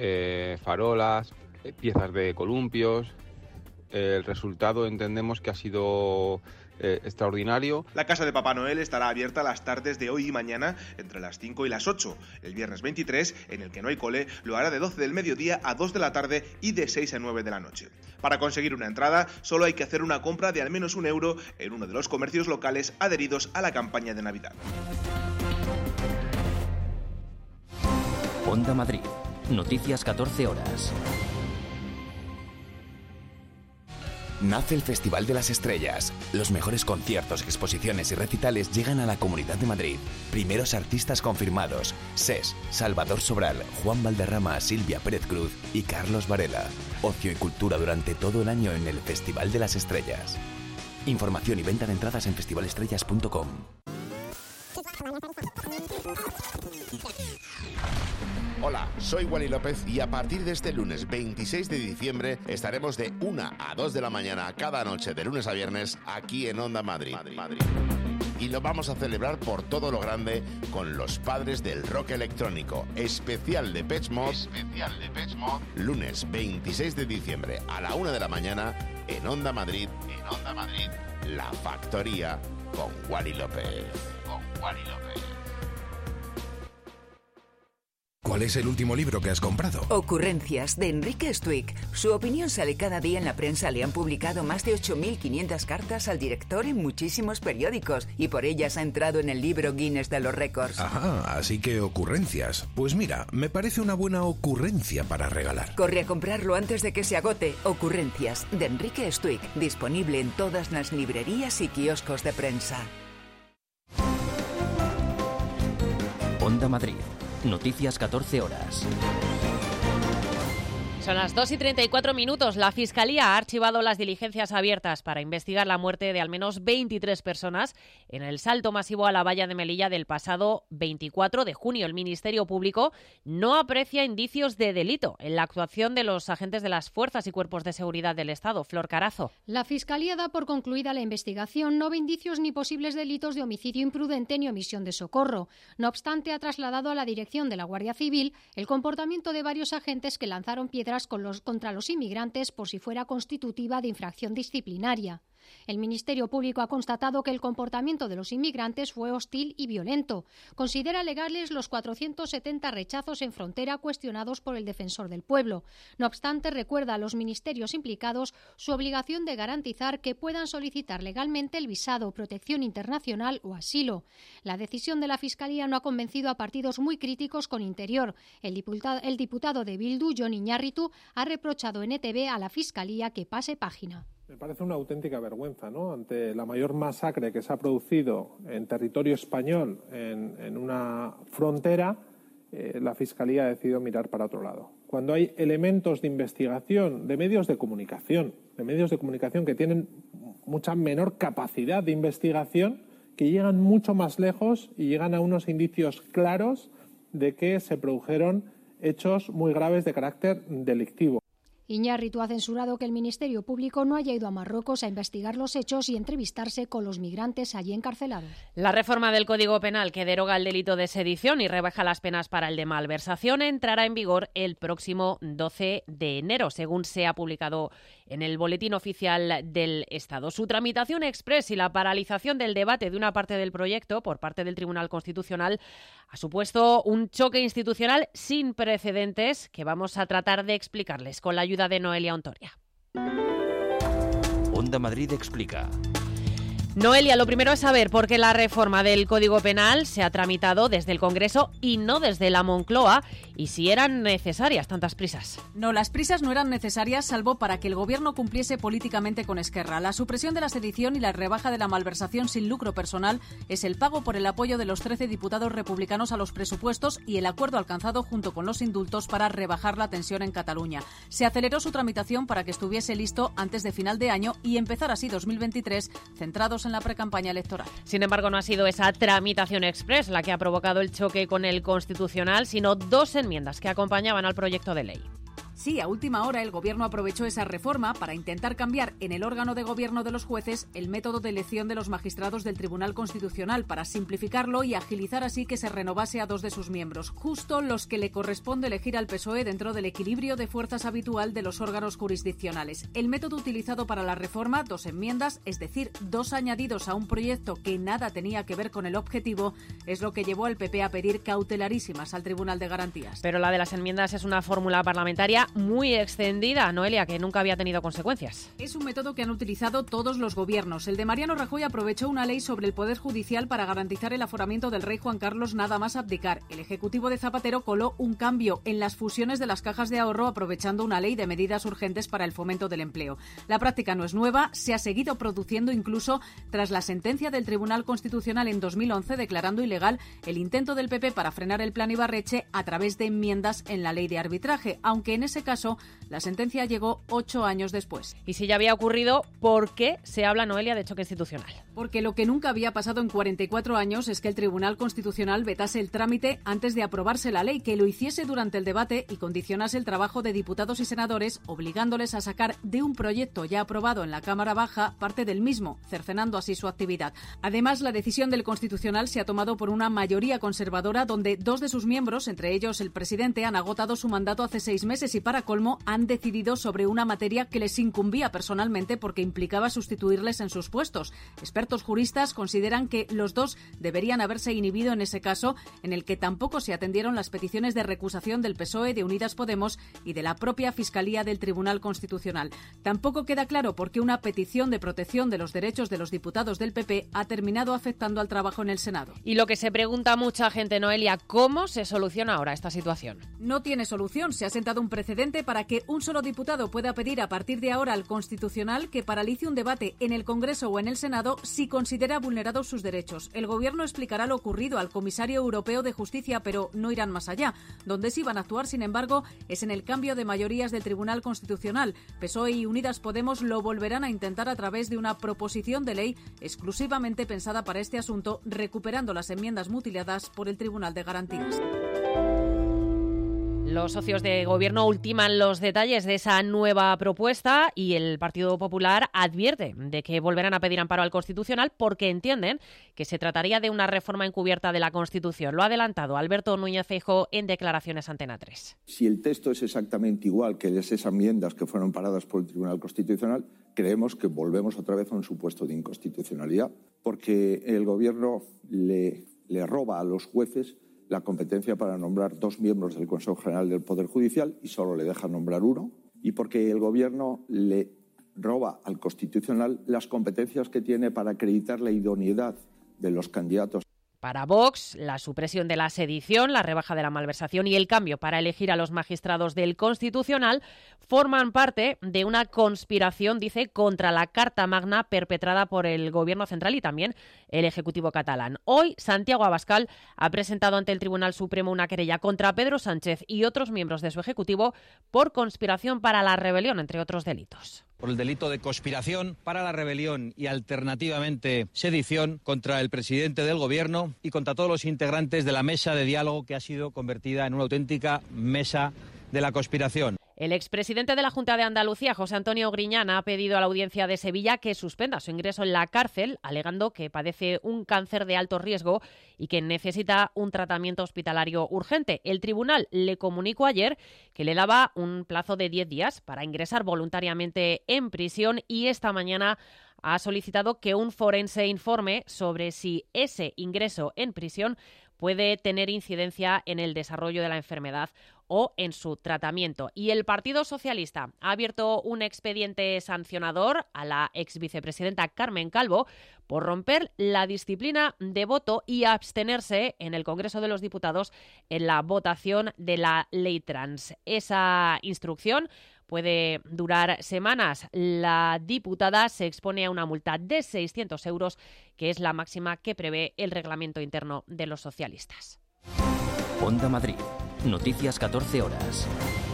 S14: farolas, piezas de columpios. El resultado entendemos que ha sido extraordinario.
S13: La casa de Papá Noel estará abierta las tardes de hoy y mañana entre las 5 y las 8. El viernes 23, en el que no hay cole, lo hará de 12 del mediodía a 2 de la tarde y de 6 a 9 de la noche. Para conseguir una entrada, solo hay que hacer una compra de al menos €1 en uno de los comercios locales adheridos a la campaña de Navidad.
S20: Onda Madrid. Noticias 14 horas.
S15: Nace el Festival de las Estrellas. Los mejores conciertos, exposiciones y recitales llegan a la Comunidad de Madrid. Primeros artistas confirmados: SES, Salvador Sobral, Juan Valderrama, Silvia Pérez Cruz y Carlos Varela. Ocio y cultura durante todo el año en el Festival de las Estrellas. Información y venta de entradas en festivalestrellas.com.
S16: Hola, soy Wally López y a partir de este lunes 26 de diciembre estaremos de 1 a 2 de la mañana cada noche de lunes a viernes aquí en Onda Madrid. Y lo vamos a celebrar por todo lo grande con los padres del rock electrónico. Especial de Depeche Mode. Lunes 26 de diciembre a la 1 de la mañana en Onda Madrid. La Factoría con Wally López.
S1: ¿Cuál es el último libro que has comprado?
S3: Ocurrencias, de Enrique Stuick. Su opinión sale cada día en la prensa. Le han publicado más de 8.500 cartas al director en muchísimos periódicos y por ellas ha entrado en el libro Guinness de los récords.
S1: Ajá, así que Ocurrencias. Pues mira, me parece una buena ocurrencia para regalar.
S3: Corre a comprarlo antes de que se agote. Ocurrencias, de Enrique Stuick. Disponible en todas las librerías y kioscos de prensa.
S20: Onda Madrid. Noticias 14 horas.
S2: Son las 2:34. La Fiscalía ha archivado las diligencias abiertas para investigar la muerte de al menos 23 personas en el salto masivo a la valla de Melilla del pasado 24 de junio. El Ministerio Público no aprecia indicios de delito en la actuación de los agentes de las fuerzas y cuerpos de seguridad del Estado. Flor Carazo.
S4: La Fiscalía da por concluida la investigación. No ve indicios ni posibles delitos de homicidio imprudente ni omisión de socorro. No obstante, ha trasladado a la dirección de la Guardia Civil el comportamiento de varios agentes que lanzaron piedras contra los inmigrantes por si fuera constitutiva de infracción disciplinaria. El Ministerio Público ha constatado que el comportamiento de los inmigrantes fue hostil y violento. Considera legales los 470 rechazos en frontera cuestionados por el Defensor del Pueblo. No obstante, recuerda a los ministerios implicados su obligación de garantizar que puedan solicitar legalmente el visado, protección internacional o asilo. La decisión de la Fiscalía no ha convencido a partidos muy críticos con Interior. El diputado de Bildu, Jon Iñárritu, ha reprochado en ETV a la Fiscalía que pase página.
S9: Me parece una auténtica vergüenza, ¿no? Ante la mayor masacre que se ha producido en territorio español, en una frontera, la Fiscalía ha decidido mirar para otro lado. Cuando hay elementos de investigación de medios de comunicación que tienen mucha menor capacidad de investigación, que llegan mucho más lejos y llegan a unos indicios claros de que se produjeron hechos muy graves de carácter delictivo.
S4: Iñárritu ha censurado que el Ministerio Público no haya ido a Marruecos a investigar los hechos y entrevistarse con los migrantes allí encarcelados.
S2: La reforma del Código Penal que deroga el delito de sedición y rebaja las penas para el de malversación entrará en vigor el próximo 12 de enero, según se ha publicado en el Boletín Oficial del Estado. Su tramitación express y la paralización del debate de una parte del proyecto por parte del Tribunal Constitucional ha supuesto un choque institucional sin precedentes que vamos a tratar de explicarles con la ayuda de Noelia Ontoria.
S20: Onda Madrid explica.
S2: Noelia, lo primero es saber por qué la reforma del Código Penal se ha tramitado desde el Congreso y no desde la Moncloa y si eran necesarias tantas prisas.
S23: No, las prisas no eran necesarias salvo para que el Gobierno cumpliese políticamente con Esquerra. La supresión de la sedición y la rebaja de la malversación sin lucro personal es el pago por el apoyo de los 13 diputados republicanos a los presupuestos y el acuerdo alcanzado junto con los indultos para rebajar la tensión en Cataluña. Se aceleró su tramitación para que estuviese listo antes de final de año y empezar así 2023 centrados en la precampaña electoral.
S2: Sin embargo, no ha sido esa tramitación express la que ha provocado el choque con el Constitucional, sino dos enmiendas que acompañaban al proyecto de ley.
S23: Sí, a última hora el Gobierno aprovechó esa reforma para intentar cambiar en el órgano de gobierno de los jueces el método de elección de los magistrados del Tribunal Constitucional para simplificarlo y agilizar así que se renovase a 2 de sus miembros, justo los que le corresponde elegir al PSOE dentro del equilibrio de fuerzas habitual de los órganos jurisdiccionales. El método utilizado para la reforma, 2 enmiendas, es decir, 2 añadidos a un proyecto que nada tenía que ver con el objetivo, es lo que llevó al PP a pedir cautelarísimas al Tribunal de Garantías.
S2: Pero la de las enmiendas es una fórmula parlamentaria muy extendida, Noelia, que nunca había tenido consecuencias.
S23: Es un método que han utilizado todos los gobiernos. El de Mariano Rajoy aprovechó una ley sobre el Poder Judicial para garantizar el aforamiento del rey Juan Carlos nada más abdicar. El Ejecutivo de Zapatero coló un cambio en las fusiones de las cajas de ahorro aprovechando una ley de medidas urgentes para el fomento del empleo. La práctica no es nueva, se ha seguido produciendo incluso tras la sentencia del Tribunal Constitucional en 2011 declarando ilegal el intento del PP para frenar el plan Ibarretxe a través de enmiendas en la ley de arbitraje, aunque en ese caso la sentencia llegó 8 años después.
S2: Y si ya había ocurrido, ¿por qué se habla, Noelia, de choque institucional?
S23: Porque lo que nunca había pasado en 44 años es que el Tribunal Constitucional vetase el trámite antes de aprobarse la ley, que lo hiciese durante el debate y condicionase el trabajo de diputados y senadores, obligándoles a sacar de un proyecto ya aprobado en la Cámara Baja parte del mismo, cercenando así su actividad. Además, la decisión del Constitucional se ha tomado por una mayoría conservadora donde 2 de sus miembros, entre ellos el presidente, han agotado su mandato hace 6 meses y
S5: para colmo han decidido sobre una materia que les incumbía personalmente porque implicaba sustituirles en sus puestos. Expertos juristas consideran que los dos deberían haberse inhibido en ese caso, en el que tampoco se atendieron las peticiones de recusación del PSOE, de Unidas Podemos y de la propia Fiscalía del Tribunal Constitucional. Tampoco queda claro por qué una petición de protección de los derechos de los diputados del PP ha terminado afectando al trabajo en el Senado.
S2: Y lo que se pregunta mucha gente, Noelia, ¿cómo se soluciona ahora esta situación?
S5: No tiene solución. Se ha sentado un precedente para que un solo diputado pueda pedir a partir de ahora al Constitucional que paralice un debate en el Congreso o en el Senado si considera vulnerados sus derechos. El Gobierno explicará lo ocurrido al Comisario Europeo de Justicia, pero no irán más allá. Donde sí van a actuar, sin embargo, es en el cambio de mayorías del Tribunal Constitucional. PSOE y Unidas Podemos lo volverán a intentar a través de una proposición de ley exclusivamente pensada para este asunto, recuperando las enmiendas mutiladas por el Tribunal de Garantías.
S2: Los socios de gobierno ultiman los detalles de esa nueva propuesta y el Partido Popular advierte de que volverán a pedir amparo al Constitucional porque entienden que se trataría de una reforma encubierta de la Constitución. Lo ha adelantado Alberto Núñez Feijóo en declaraciones a Antena 3.
S6: Si el texto es exactamente igual que esas enmiendas que fueron paradas por el Tribunal Constitucional, creemos que volvemos otra vez a un supuesto de inconstitucionalidad, porque el Gobierno le roba a los jueces la competencia para nombrar 2 miembros del Consejo General del Poder Judicial y solo le deja nombrar 1, y porque el Gobierno le roba al Constitucional las competencias que tiene para acreditar la idoneidad de los candidatos.
S2: Para Vox, la supresión de la sedición, la rebaja de la malversación y el cambio para elegir a los magistrados del Constitucional forman parte de una conspiración, dice, contra la Carta Magna perpetrada por el Gobierno central y también el Ejecutivo catalán. Hoy, Santiago Abascal ha presentado ante el Tribunal Supremo una querella contra Pedro Sánchez y otros miembros de su Ejecutivo por conspiración para la rebelión, entre otros delitos.
S17: Por el delito de conspiración para la rebelión y alternativamente sedición contra el presidente del Gobierno y contra todos los integrantes de la mesa de diálogo que ha sido convertida en una auténtica mesa de la conspiración.
S2: El expresidente de la Junta de Andalucía, José Antonio Griñán, ha pedido a la Audiencia de Sevilla que suspenda su ingreso en la cárcel, alegando que padece un cáncer de alto riesgo y que necesita un tratamiento hospitalario urgente. El tribunal le comunicó ayer que le daba un plazo de 10 días para ingresar voluntariamente en prisión y esta mañana ha solicitado que un forense informe sobre si ese ingreso en prisión puede tener incidencia en el desarrollo de la enfermedad o en su tratamiento. Y el Partido Socialista ha abierto un expediente sancionador a la exvicepresidenta Carmen Calvo por romper la disciplina de voto y abstenerse en el Congreso de los Diputados en la votación de la ley trans. Esa instrucción puede durar semanas. La diputada se expone a una multa de 600 euros, que es la máxima que prevé el reglamento interno de los socialistas.
S20: Onda Madrid. Noticias 14 horas.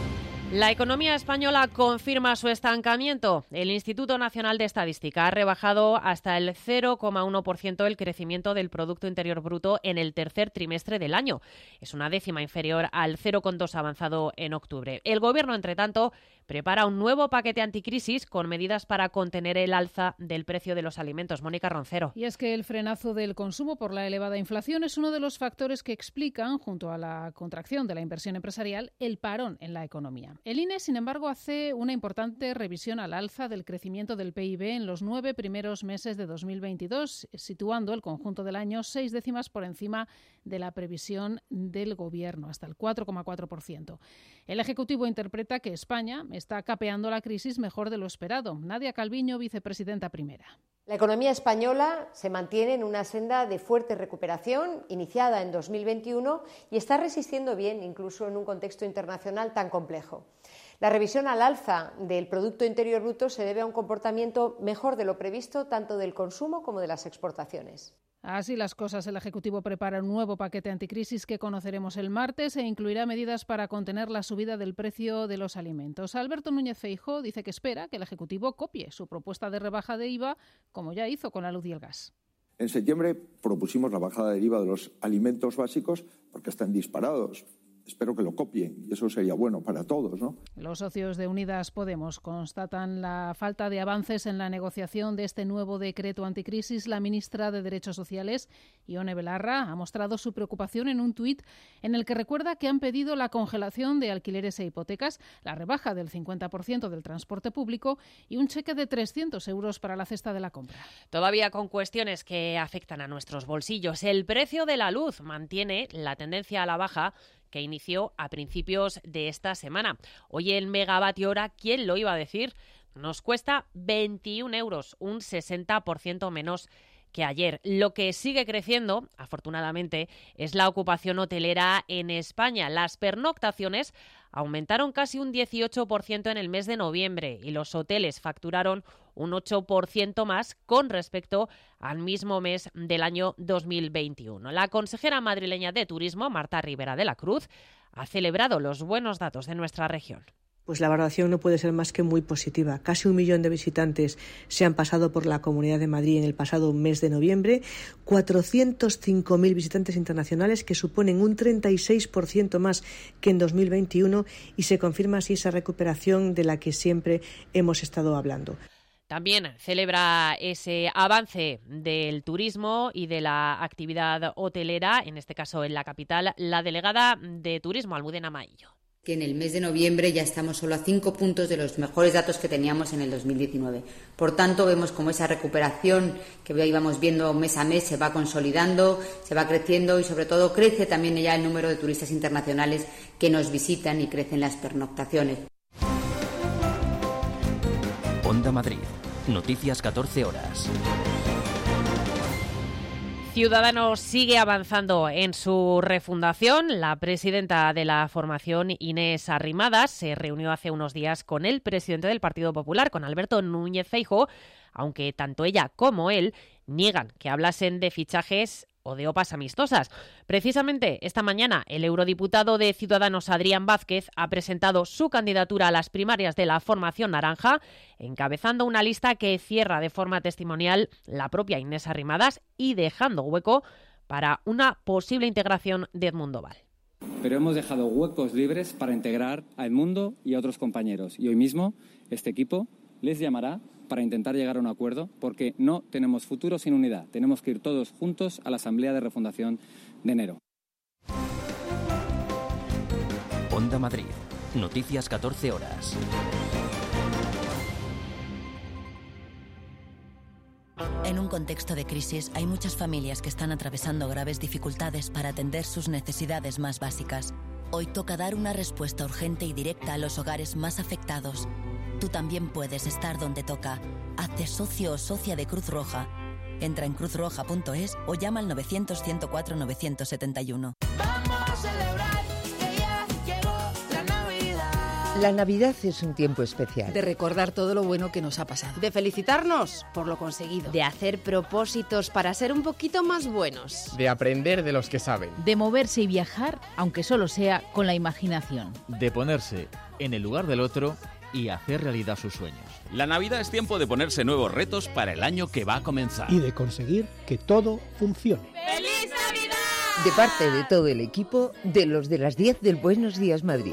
S2: La economía española confirma su estancamiento. El Instituto Nacional de Estadística ha rebajado hasta el 0,1% el crecimiento del Producto Interior Bruto en el tercer trimestre del año. Es una décima inferior al 0,2 avanzado en octubre. El Gobierno, entre tanto, prepara un nuevo paquete anticrisis con medidas para contener el alza del precio de los alimentos. Mónica Roncero.
S18: Y es que el frenazo del consumo por la elevada inflación es uno de los factores que explican, junto a la contracción de la inversión empresarial, el parón en la economía. El INE, sin embargo, hace una importante revisión al alza del crecimiento del PIB en los 9 primeros meses de 2022, situando el conjunto del año 6 décimas por encima de la previsión del Gobierno, hasta el 4,4%. El Ejecutivo interpreta que España está capeando la crisis mejor de lo esperado. Nadia Calviño, vicepresidenta primera.
S21: La economía española se mantiene en una senda de fuerte recuperación iniciada en 2021 y está resistiendo bien incluso en un contexto internacional tan complejo. La revisión al alza del Producto Interior Bruto se debe a un comportamiento mejor de lo previsto tanto del consumo como de las exportaciones.
S18: Así las cosas, el Ejecutivo prepara un nuevo paquete anticrisis que conoceremos el martes e incluirá medidas para contener la subida del precio de los alimentos. Alberto Núñez Feijóo dice que espera que el Ejecutivo copie su propuesta de rebaja de IVA, como ya hizo con la luz y el gas.
S6: En septiembre propusimos la bajada del IVA de los alimentos básicos porque están disparados. espero que lo copien y eso sería bueno para todos, ¿no?
S18: Los socios de Unidas Podemos constatan la falta de avances en la negociación de este nuevo decreto anticrisis. La ministra de Derechos Sociales, Ione Belarra, ha mostrado su preocupación en un tuit en el que recuerda que han pedido la congelación de alquileres e hipotecas, la rebaja del 50% del transporte público y un cheque de 300 euros para la cesta de la compra.
S2: Todavía con cuestiones que afectan a nuestros bolsillos. El precio de la luz mantiene la tendencia a la baja que inició a principios de esta semana. Hoy el megavatio hora, ¿quién lo iba a decir?, nos cuesta 21 euros, un 60% menos que ayer. Lo que sigue creciendo, afortunadamente, es la ocupación hotelera en España. Las pernoctaciones aumentaron casi un 18% en el mes de noviembre y los hoteles facturaron un 8% más con respecto al mismo mes del año 2021. La consejera madrileña de Turismo, Marta Rivera de la Cruz, ha celebrado los buenos datos de nuestra región.
S7: Pues la valoración no puede ser más que muy positiva. Casi 1 millón de visitantes se han pasado por la Comunidad de Madrid en el pasado mes de noviembre, 405.000 visitantes internacionales, que suponen un 36% más que en 2021, y se confirma así esa recuperación de la que siempre hemos estado hablando.
S2: También celebra ese avance del turismo y de la actividad hotelera, en este caso en la capital, la delegada de Turismo, Almudena Maillo.
S10: Que en el mes de noviembre ya estamos solo a 5 puntos de los mejores datos que teníamos en el 2019. Por tanto, vemos como esa recuperación que íbamos viendo mes a mes se va consolidando, se va creciendo y, sobre todo, crece también ya el número de turistas internacionales que nos visitan y crecen las pernoctaciones.
S20: Onda Madrid. Noticias 14 horas.
S2: Ciudadanos sigue avanzando en su refundación. La presidenta de la formación, Inés Arrimadas, se reunió hace unos días con el presidente del Partido Popular, con Alberto Núñez Feijóo, aunque tanto ella como él niegan que hablasen de fichajes o de OPAs amistosas. Precisamente esta mañana el eurodiputado de Ciudadanos, Adrián Vázquez, ha presentado su candidatura a las primarias de la formación naranja, encabezando una lista que cierra de forma testimonial la propia Inés Arrimadas y dejando hueco para una posible integración de Edmundo Val.
S19: Pero hemos dejado huecos libres para integrar a Edmundo y a otros compañeros. Y hoy mismo este equipo les llamará para intentar llegar a un acuerdo, porque no tenemos futuro sin unidad. Tenemos que ir todos juntos a la Asamblea de Refundación de enero.
S20: Onda Madrid. Noticias 14 horas.
S22: En un contexto de crisis hay muchas familias que están atravesando graves dificultades para atender sus necesidades más básicas. Hoy toca dar una respuesta urgente y directa a los hogares más afectados. Tú también puedes estar donde toca. Hazte socio o socia de Cruz Roja. Entra en cruzroja.es o llama al 900-104-971.
S24: Vamos a celebrar que ya llegó la Navidad.
S26: La Navidad es un tiempo especial.
S27: De recordar todo lo bueno que nos ha pasado.
S26: De felicitarnos por lo conseguido.
S28: De hacer propósitos para ser un poquito más buenos.
S29: De aprender de los que saben.
S30: De moverse y viajar, aunque solo sea con la imaginación.
S31: De ponerse en el lugar del otro y hacer realidad sus sueños.
S32: La Navidad es tiempo de ponerse nuevos retos para el año que va a comenzar.
S33: Y de conseguir que todo funcione.
S24: ¡Feliz Navidad!
S26: De parte de todo el equipo, de los de las 10 del Buenos Días Madrid.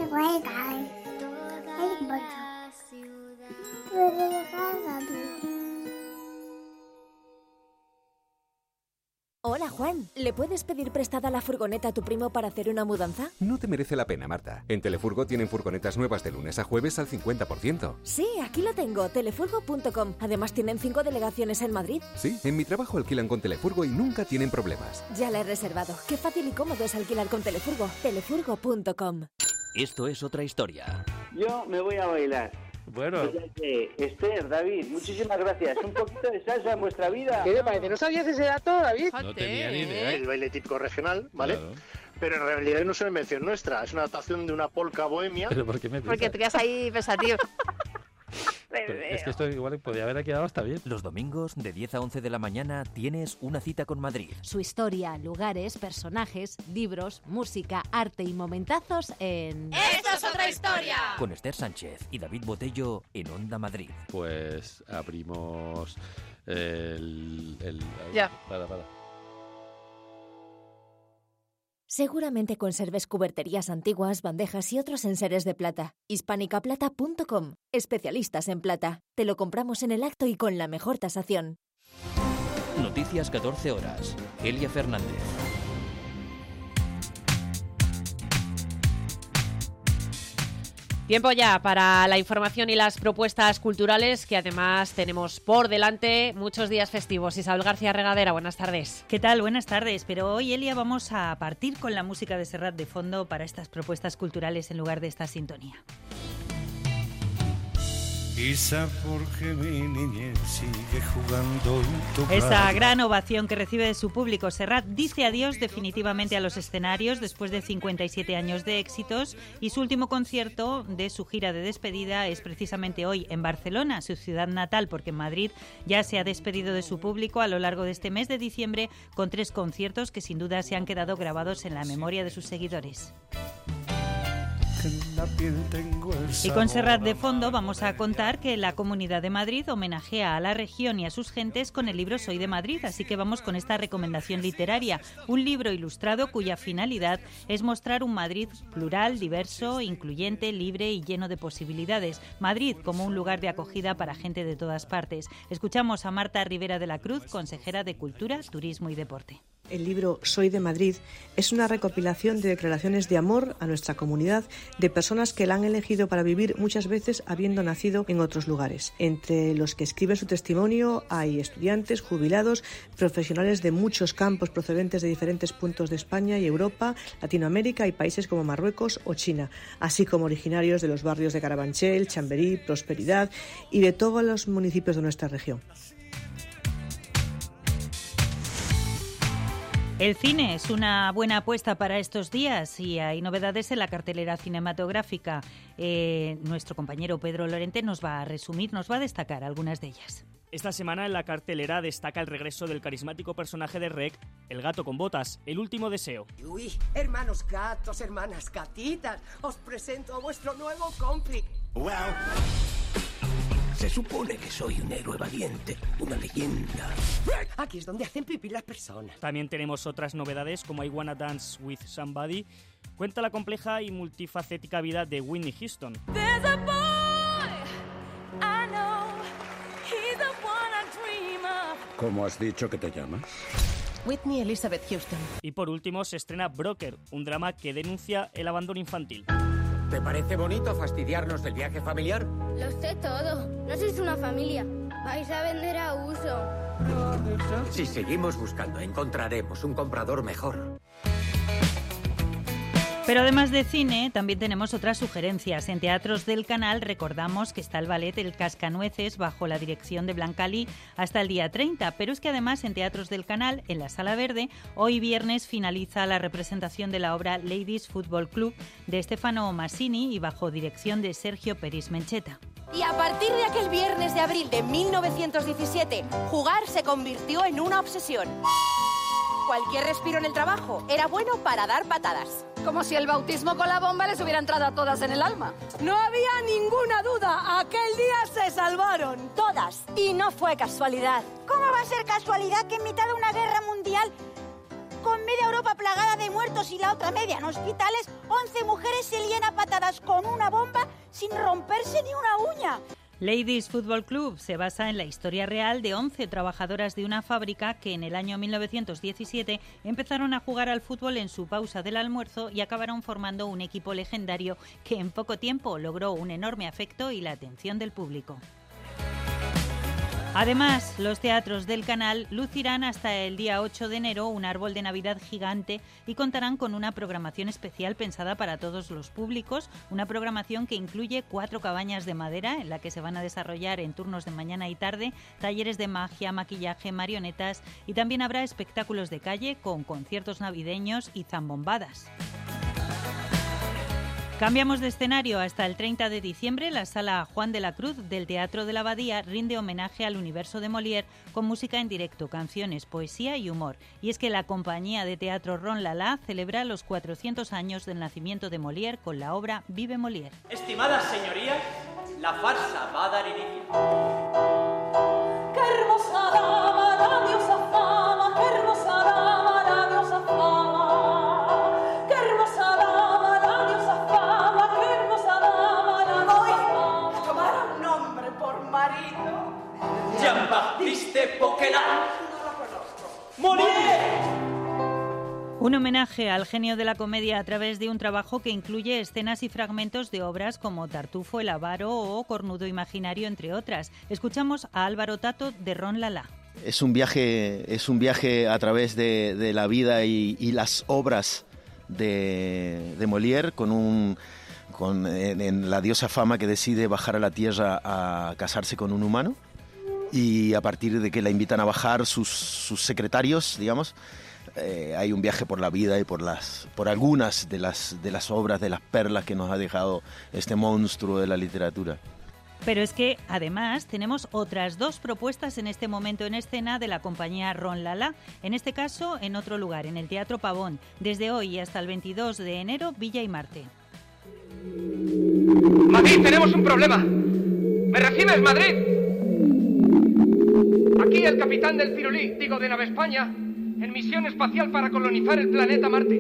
S34: Hola, Juan. ¿Le puedes pedir prestada la furgoneta a tu primo para hacer una mudanza?
S35: No te merece la pena, Marta. En Telefurgo tienen furgonetas nuevas de lunes a jueves al 50%.
S34: Sí, aquí lo tengo, telefurgo.com. Además tienen 5 delegaciones en Madrid.
S35: Sí, en mi trabajo alquilan con Telefurgo y nunca tienen problemas.
S34: Ya la he reservado. Qué fácil y cómodo es alquilar con Telefurgo. Telefurgo.com.
S20: Esto es otra historia.
S36: Yo me voy a bailar.
S20: Bueno.
S36: Esther, David, muchísimas gracias. Un poquito de salsa en vuestra vida.
S26: ¿Qué te parece? ¿No sabías ese dato, David?
S37: No tenía ni idea.
S36: El baile típico regional, ¿vale?
S37: Claro.
S36: Pero en realidad no es una invención nuestra, es una adaptación de una polka bohemia.
S37: ¿Pero por qué me
S28: Porque te quedas ahí pensativo.
S37: Es que esto igual podía haber quedado hasta bien.
S20: Los domingos de 10 a 11 de la mañana tienes una cita con Madrid.
S38: Su historia, lugares, personajes, libros, música, arte y momentazos en...
S24: ¡Esto es otra historia!
S20: Con Esther Sánchez y David Botello en Onda Madrid.
S37: Pues abrimos
S28: Ya.
S37: Para.
S34: Seguramente conserves cuberterías antiguas, bandejas y otros enseres de plata. Hispanicaplata.com. Especialistas en plata. Te lo compramos en el acto y con la mejor tasación.
S20: Noticias 14 horas. Elia Fernández.
S2: Tiempo ya para la información y las propuestas culturales, que además tenemos por delante muchos días festivos. Isabel García Regadera, buenas tardes.
S1: ¿Qué tal? Buenas tardes. Pero hoy, Elia, vamos a partir con la música de Serrat de fondo para estas propuestas culturales en lugar de esta sintonía.
S3: Quizá porque mi niñez sigue jugando en tu
S1: Esta
S3: playa.
S1: gran ovación que recibe de su público, Serrat dice adiós definitivamente a los escenarios después de 57 años de éxitos, y su último concierto de su gira de despedida es precisamente hoy en Barcelona, su ciudad natal, porque en Madrid ya se ha despedido de su público a lo largo de este mes de diciembre con 3 conciertos que sin duda se han quedado grabados en la memoria de sus seguidores. Y con Serrat de fondo vamos a contar que la Comunidad de Madrid homenajea a la región y a sus gentes con el libro Soy de Madrid, así que vamos con esta recomendación literaria, un libro ilustrado cuya finalidad es mostrar un Madrid plural, diverso, incluyente, libre y lleno de posibilidades. Madrid como un lugar de acogida para gente de todas partes. Escuchamos a Marta Rivera de la Cruz, consejera de Cultura, Turismo y Deporte.
S7: El libro Soy de Madrid es una recopilación de declaraciones de amor a nuestra comunidad de personas que la han elegido para vivir, muchas veces habiendo nacido en otros lugares. Entre los que escriben su testimonio hay estudiantes, jubilados, profesionales de muchos campos procedentes de diferentes puntos de España y Europa, Latinoamérica y países como Marruecos o China, así como originarios de los barrios de Carabanchel, Chamberí, Prosperidad y de todos los municipios de nuestra región.
S1: El cine es una buena apuesta para estos días y hay novedades en la cartelera cinematográfica. Nuestro compañero Pedro Lorente nos va a resumir, nos va a destacar algunas de ellas.
S4: Esta semana en la cartelera destaca el regreso del carismático personaje de Rec, el gato con botas, El último deseo.
S5: Uy, hermanos gatos, hermanas gatitas, os presento a vuestro nuevo cómplice.
S6: Wow. Se supone que soy un héroe valiente, una leyenda.
S5: Aquí es donde hacen pipí las personas.
S4: También tenemos otras novedades como I Wanna Dance With Somebody. Cuenta la compleja y multifacética vida de Whitney Houston.
S6: ¿Cómo has dicho que te llamas?
S5: Whitney Elizabeth Houston.
S4: Y por último se estrena Broker, un drama que denuncia el abandono infantil.
S6: ¿Te parece bonito fastidiarnos del viaje familiar?
S8: Lo sé todo. No sois una familia. Vais a vender a uso.
S6: Si seguimos buscando, encontraremos un comprador mejor.
S1: Pero además de cine, también tenemos otras sugerencias. En Teatros del Canal recordamos que está el ballet El Cascanueces bajo la dirección de Blanca Lee hasta el día 30. Pero es que además en Teatros del Canal, en la Sala Verde, hoy viernes finaliza la representación de la obra Ladies Football Club de Stefano Massini y bajo dirección de Sergio Peris Mencheta.
S28: Y a partir de aquel viernes de abril de 1917, jugar se convirtió en una obsesión. Cualquier respiro en el trabajo era bueno para dar patadas.
S9: Como si el bautismo con la bomba les hubiera entrado a todas en el alma.
S28: No había ninguna duda, aquel día se salvaron todas. Y no fue casualidad.
S11: ¿Cómo va a ser casualidad que en mitad de una guerra mundial, con media Europa plagada de muertos y la otra media en hospitales, 11 mujeres se líen a patadas con una bomba sin romperse ni una uña?
S1: Ladies Football Club se basa en la historia real de 11 trabajadoras de una fábrica que en el año 1917 empezaron a jugar al fútbol en su pausa del almuerzo y acabaron formando un equipo legendario que en poco tiempo logró un enorme afecto y la atención del público. Además, los teatros del canal lucirán hasta el día 8 de enero un árbol de Navidad gigante y contarán con una programación especial pensada para todos los públicos, una programación que incluye 4 cabañas de madera en la que se van a desarrollar en turnos de mañana y tarde talleres de magia, maquillaje, marionetas y también habrá espectáculos de calle con conciertos navideños y zambombadas. Cambiamos de escenario. Hasta el 30 de diciembre, la Sala Juan de la Cruz del Teatro de la Abadía rinde homenaje al universo de Molière con música en directo, canciones, poesía y humor. Y es que la compañía de teatro Ron Lala celebra los 400 años del nacimiento de Molière con la obra Vive Molière.
S12: Estimadas señorías, la farsa va a dar inicio.
S13: ¡Qué hermosa dama, la diosa fama! ¡Qué hermosa dama, la diosa fama!
S12: de Poquelin. ¡Molière!
S1: Un homenaje al genio de la comedia a través de un trabajo que incluye escenas y fragmentos de obras como Tartufo, El avaro o Cornudo imaginario, entre otras. Escuchamos a Álvaro Tato de Ron Lala.
S10: Es un viaje a través de la vida y las obras de Molière en la diosa Fama, que decide bajar a la tierra a casarse con un humano, y a partir de que la invitan a bajar sus secretarios, digamos, hay un viaje por la vida y por algunas de las obras, de las perlas que nos ha dejado este monstruo de la literatura.
S1: Pero es que, además, tenemos otras dos propuestas en este momento en escena de la compañía Ron Lala, en este caso en otro lugar, en el Teatro Pavón, desde hoy hasta el 22 de enero, Villa y Marte.
S14: Madrid, tenemos un problema. ¿Me recibes, Madrid? Aquí el capitán del Pirulí, de Nave España, en misión espacial para colonizar el planeta Marte.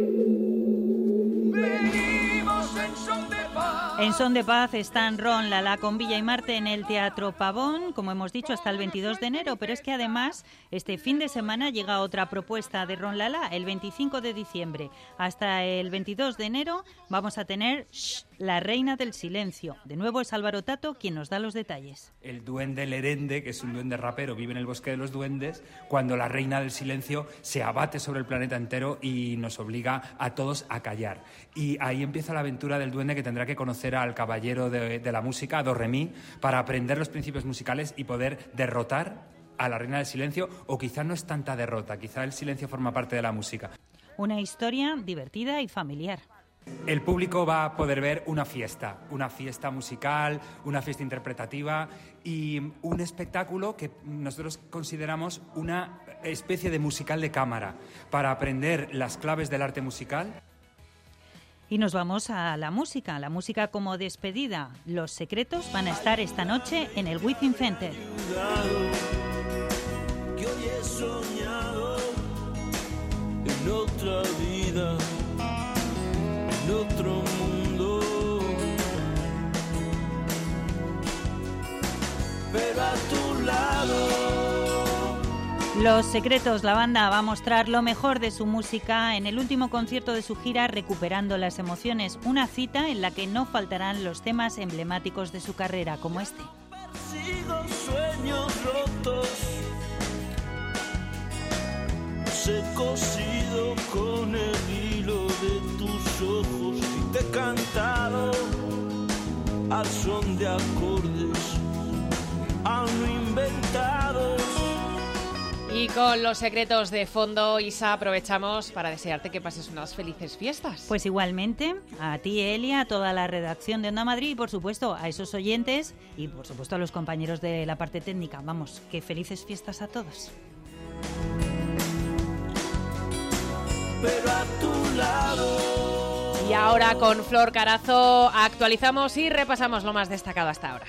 S24: Venimos en son de paz.
S1: En son de paz están Ron Lala con Villa y Marte en el Teatro Pavón, como hemos dicho, hasta el 22 de enero, pero es que además este fin de semana llega otra propuesta de Ron Lala, el 25 de diciembre. Hasta el 22 de enero vamos a tener La Reina del Silencio. De nuevo es Álvaro Tato quien nos da los detalles.
S15: El duende Lerende, que es un duende rapero, vive en el bosque de los duendes, cuando la Reina del Silencio se abate sobre el planeta entero y nos obliga a todos a callar. Y ahí empieza la aventura del duende, que tendrá que conocer al caballero de la música, a Do Re Mi, para aprender los principios musicales y poder derrotar a la Reina del Silencio, o quizá no es tanta derrota, quizá el silencio forma parte de la música.
S1: Una historia divertida y familiar.
S15: El público va a poder ver una fiesta musical, una fiesta interpretativa y un espectáculo que nosotros consideramos una especie de musical de cámara para aprender las claves del arte musical.
S1: Y nos vamos a la música como despedida. Los Secretos van a estar esta noche en el Within Center.
S24: Que hoy he soñado en otra vida, en otro mundo, pero a tu lado.
S1: Los Secretos, la banda, va a mostrar lo mejor de su música en el último concierto de su gira, Recuperando las Emociones, una cita en la que no faltarán los temas emblemáticos de su carrera, como este.
S24: Persigo sueños rotos, los he cosido con el hilo de tus ojos y te he cantado al son de acordes aún no inventados.
S2: Y con Los Secretos de fondo, Isa, aprovechamos para desearte que pases unas felices fiestas.
S1: Pues igualmente, a ti, Elia, a toda la redacción de Onda Madrid y, por supuesto, a esos oyentes y, por supuesto, a los compañeros de la parte técnica. Vamos, que felices fiestas a todos.
S24: Pero a tu lado.
S2: Y ahora con Flor Carazo actualizamos y repasamos lo más destacado hasta ahora.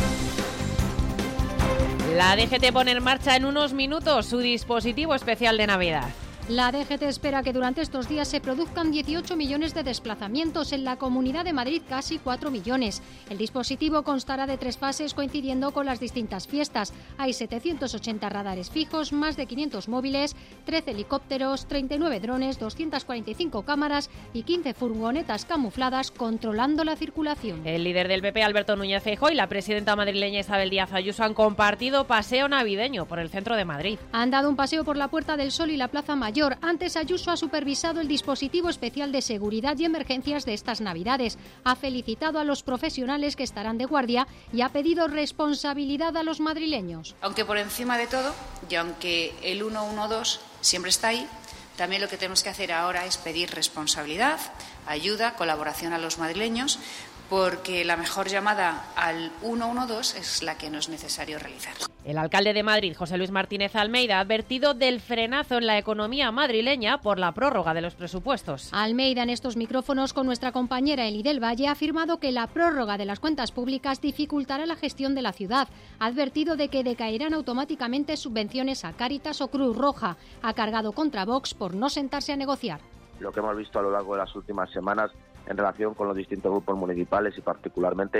S2: La DGT pone en marcha en unos minutos su dispositivo especial de Navidad.
S16: La DGT espera que durante estos días se produzcan 18 millones de desplazamientos, en la Comunidad de Madrid casi 4 millones. El dispositivo constará de 3 fases coincidiendo con las distintas fiestas. Hay 780 radares fijos, más de 500 móviles, 13 helicópteros, 39 drones, 245 cámaras y 15 furgonetas camufladas controlando la circulación.
S2: El líder del PP, Alberto Núñez Feijóo, y la presidenta madrileña Isabel Díaz Ayuso han compartido paseo navideño por el centro de Madrid.
S16: Han dado un paseo por la Puerta del Sol y la Plaza Mayor. Antes, Ayuso ha supervisado el dispositivo especial de seguridad y emergencias de estas Navidades. Ha felicitado a los profesionales que estarán de guardia y ha pedido responsabilidad a los madrileños.
S17: Aunque por encima de todo, y aunque el 112 siempre está ahí, también lo que tenemos que hacer ahora es pedir responsabilidad, ayuda, colaboración a los madrileños, porque la mejor llamada al 112 es la que no es necesario realizar.
S2: El alcalde de Madrid, José Luis Martínez Almeida, ha advertido del frenazo en la economía madrileña por la prórroga de los presupuestos.
S16: Almeida, en estos micrófonos con nuestra compañera Eli del Valle, ha afirmado que la prórroga de las cuentas públicas dificultará la gestión de la ciudad. Ha advertido de que decaerán automáticamente subvenciones a Cáritas o Cruz Roja. Ha cargado contra Vox por no sentarse a negociar.
S18: Lo que hemos visto a lo largo de las últimas semanas en relación con los distintos grupos municipales y particularmente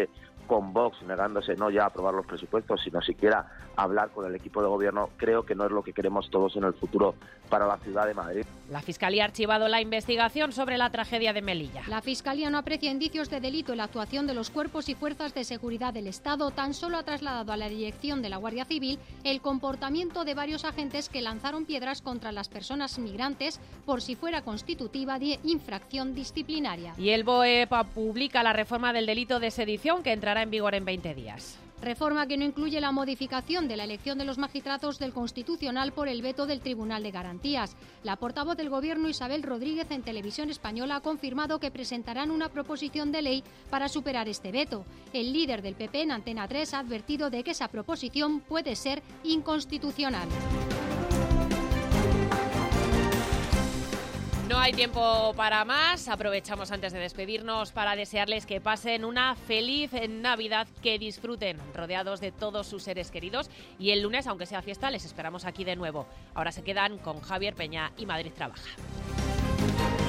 S18: con Vox negándose no ya a aprobar los presupuestos, sino siquiera a hablar con el equipo de gobierno, creo que no es lo que queremos todos en el futuro para la ciudad de Madrid.
S2: La Fiscalía ha archivado la investigación sobre la tragedia de Melilla.
S16: La Fiscalía no aprecia indicios de delito en la actuación de los cuerpos y fuerzas de seguridad del Estado, tan solo ha trasladado a la dirección de la Guardia Civil el comportamiento de varios agentes que lanzaron piedras contra las personas migrantes por si fuera constitutiva de infracción disciplinaria.
S2: Y el BOE publica la reforma del delito de sedición que entrará en vigor en 20 días.
S16: Reforma que no incluye la modificación de la elección de los magistrados del Constitucional por el veto del Tribunal de Garantías. La portavoz del Gobierno, Isabel Rodríguez, en Televisión Española ha confirmado que presentarán una proposición de ley para superar este veto. El líder del PP en Antena 3 ha advertido de que esa proposición puede ser inconstitucional.
S2: No hay tiempo para más. Aprovechamos antes de despedirnos para desearles que pasen una feliz Navidad, que disfruten rodeados de todos sus seres queridos. Y el lunes, aunque sea fiesta, les esperamos aquí de nuevo. Ahora se quedan con Javier Peña y Madrid Trabaja.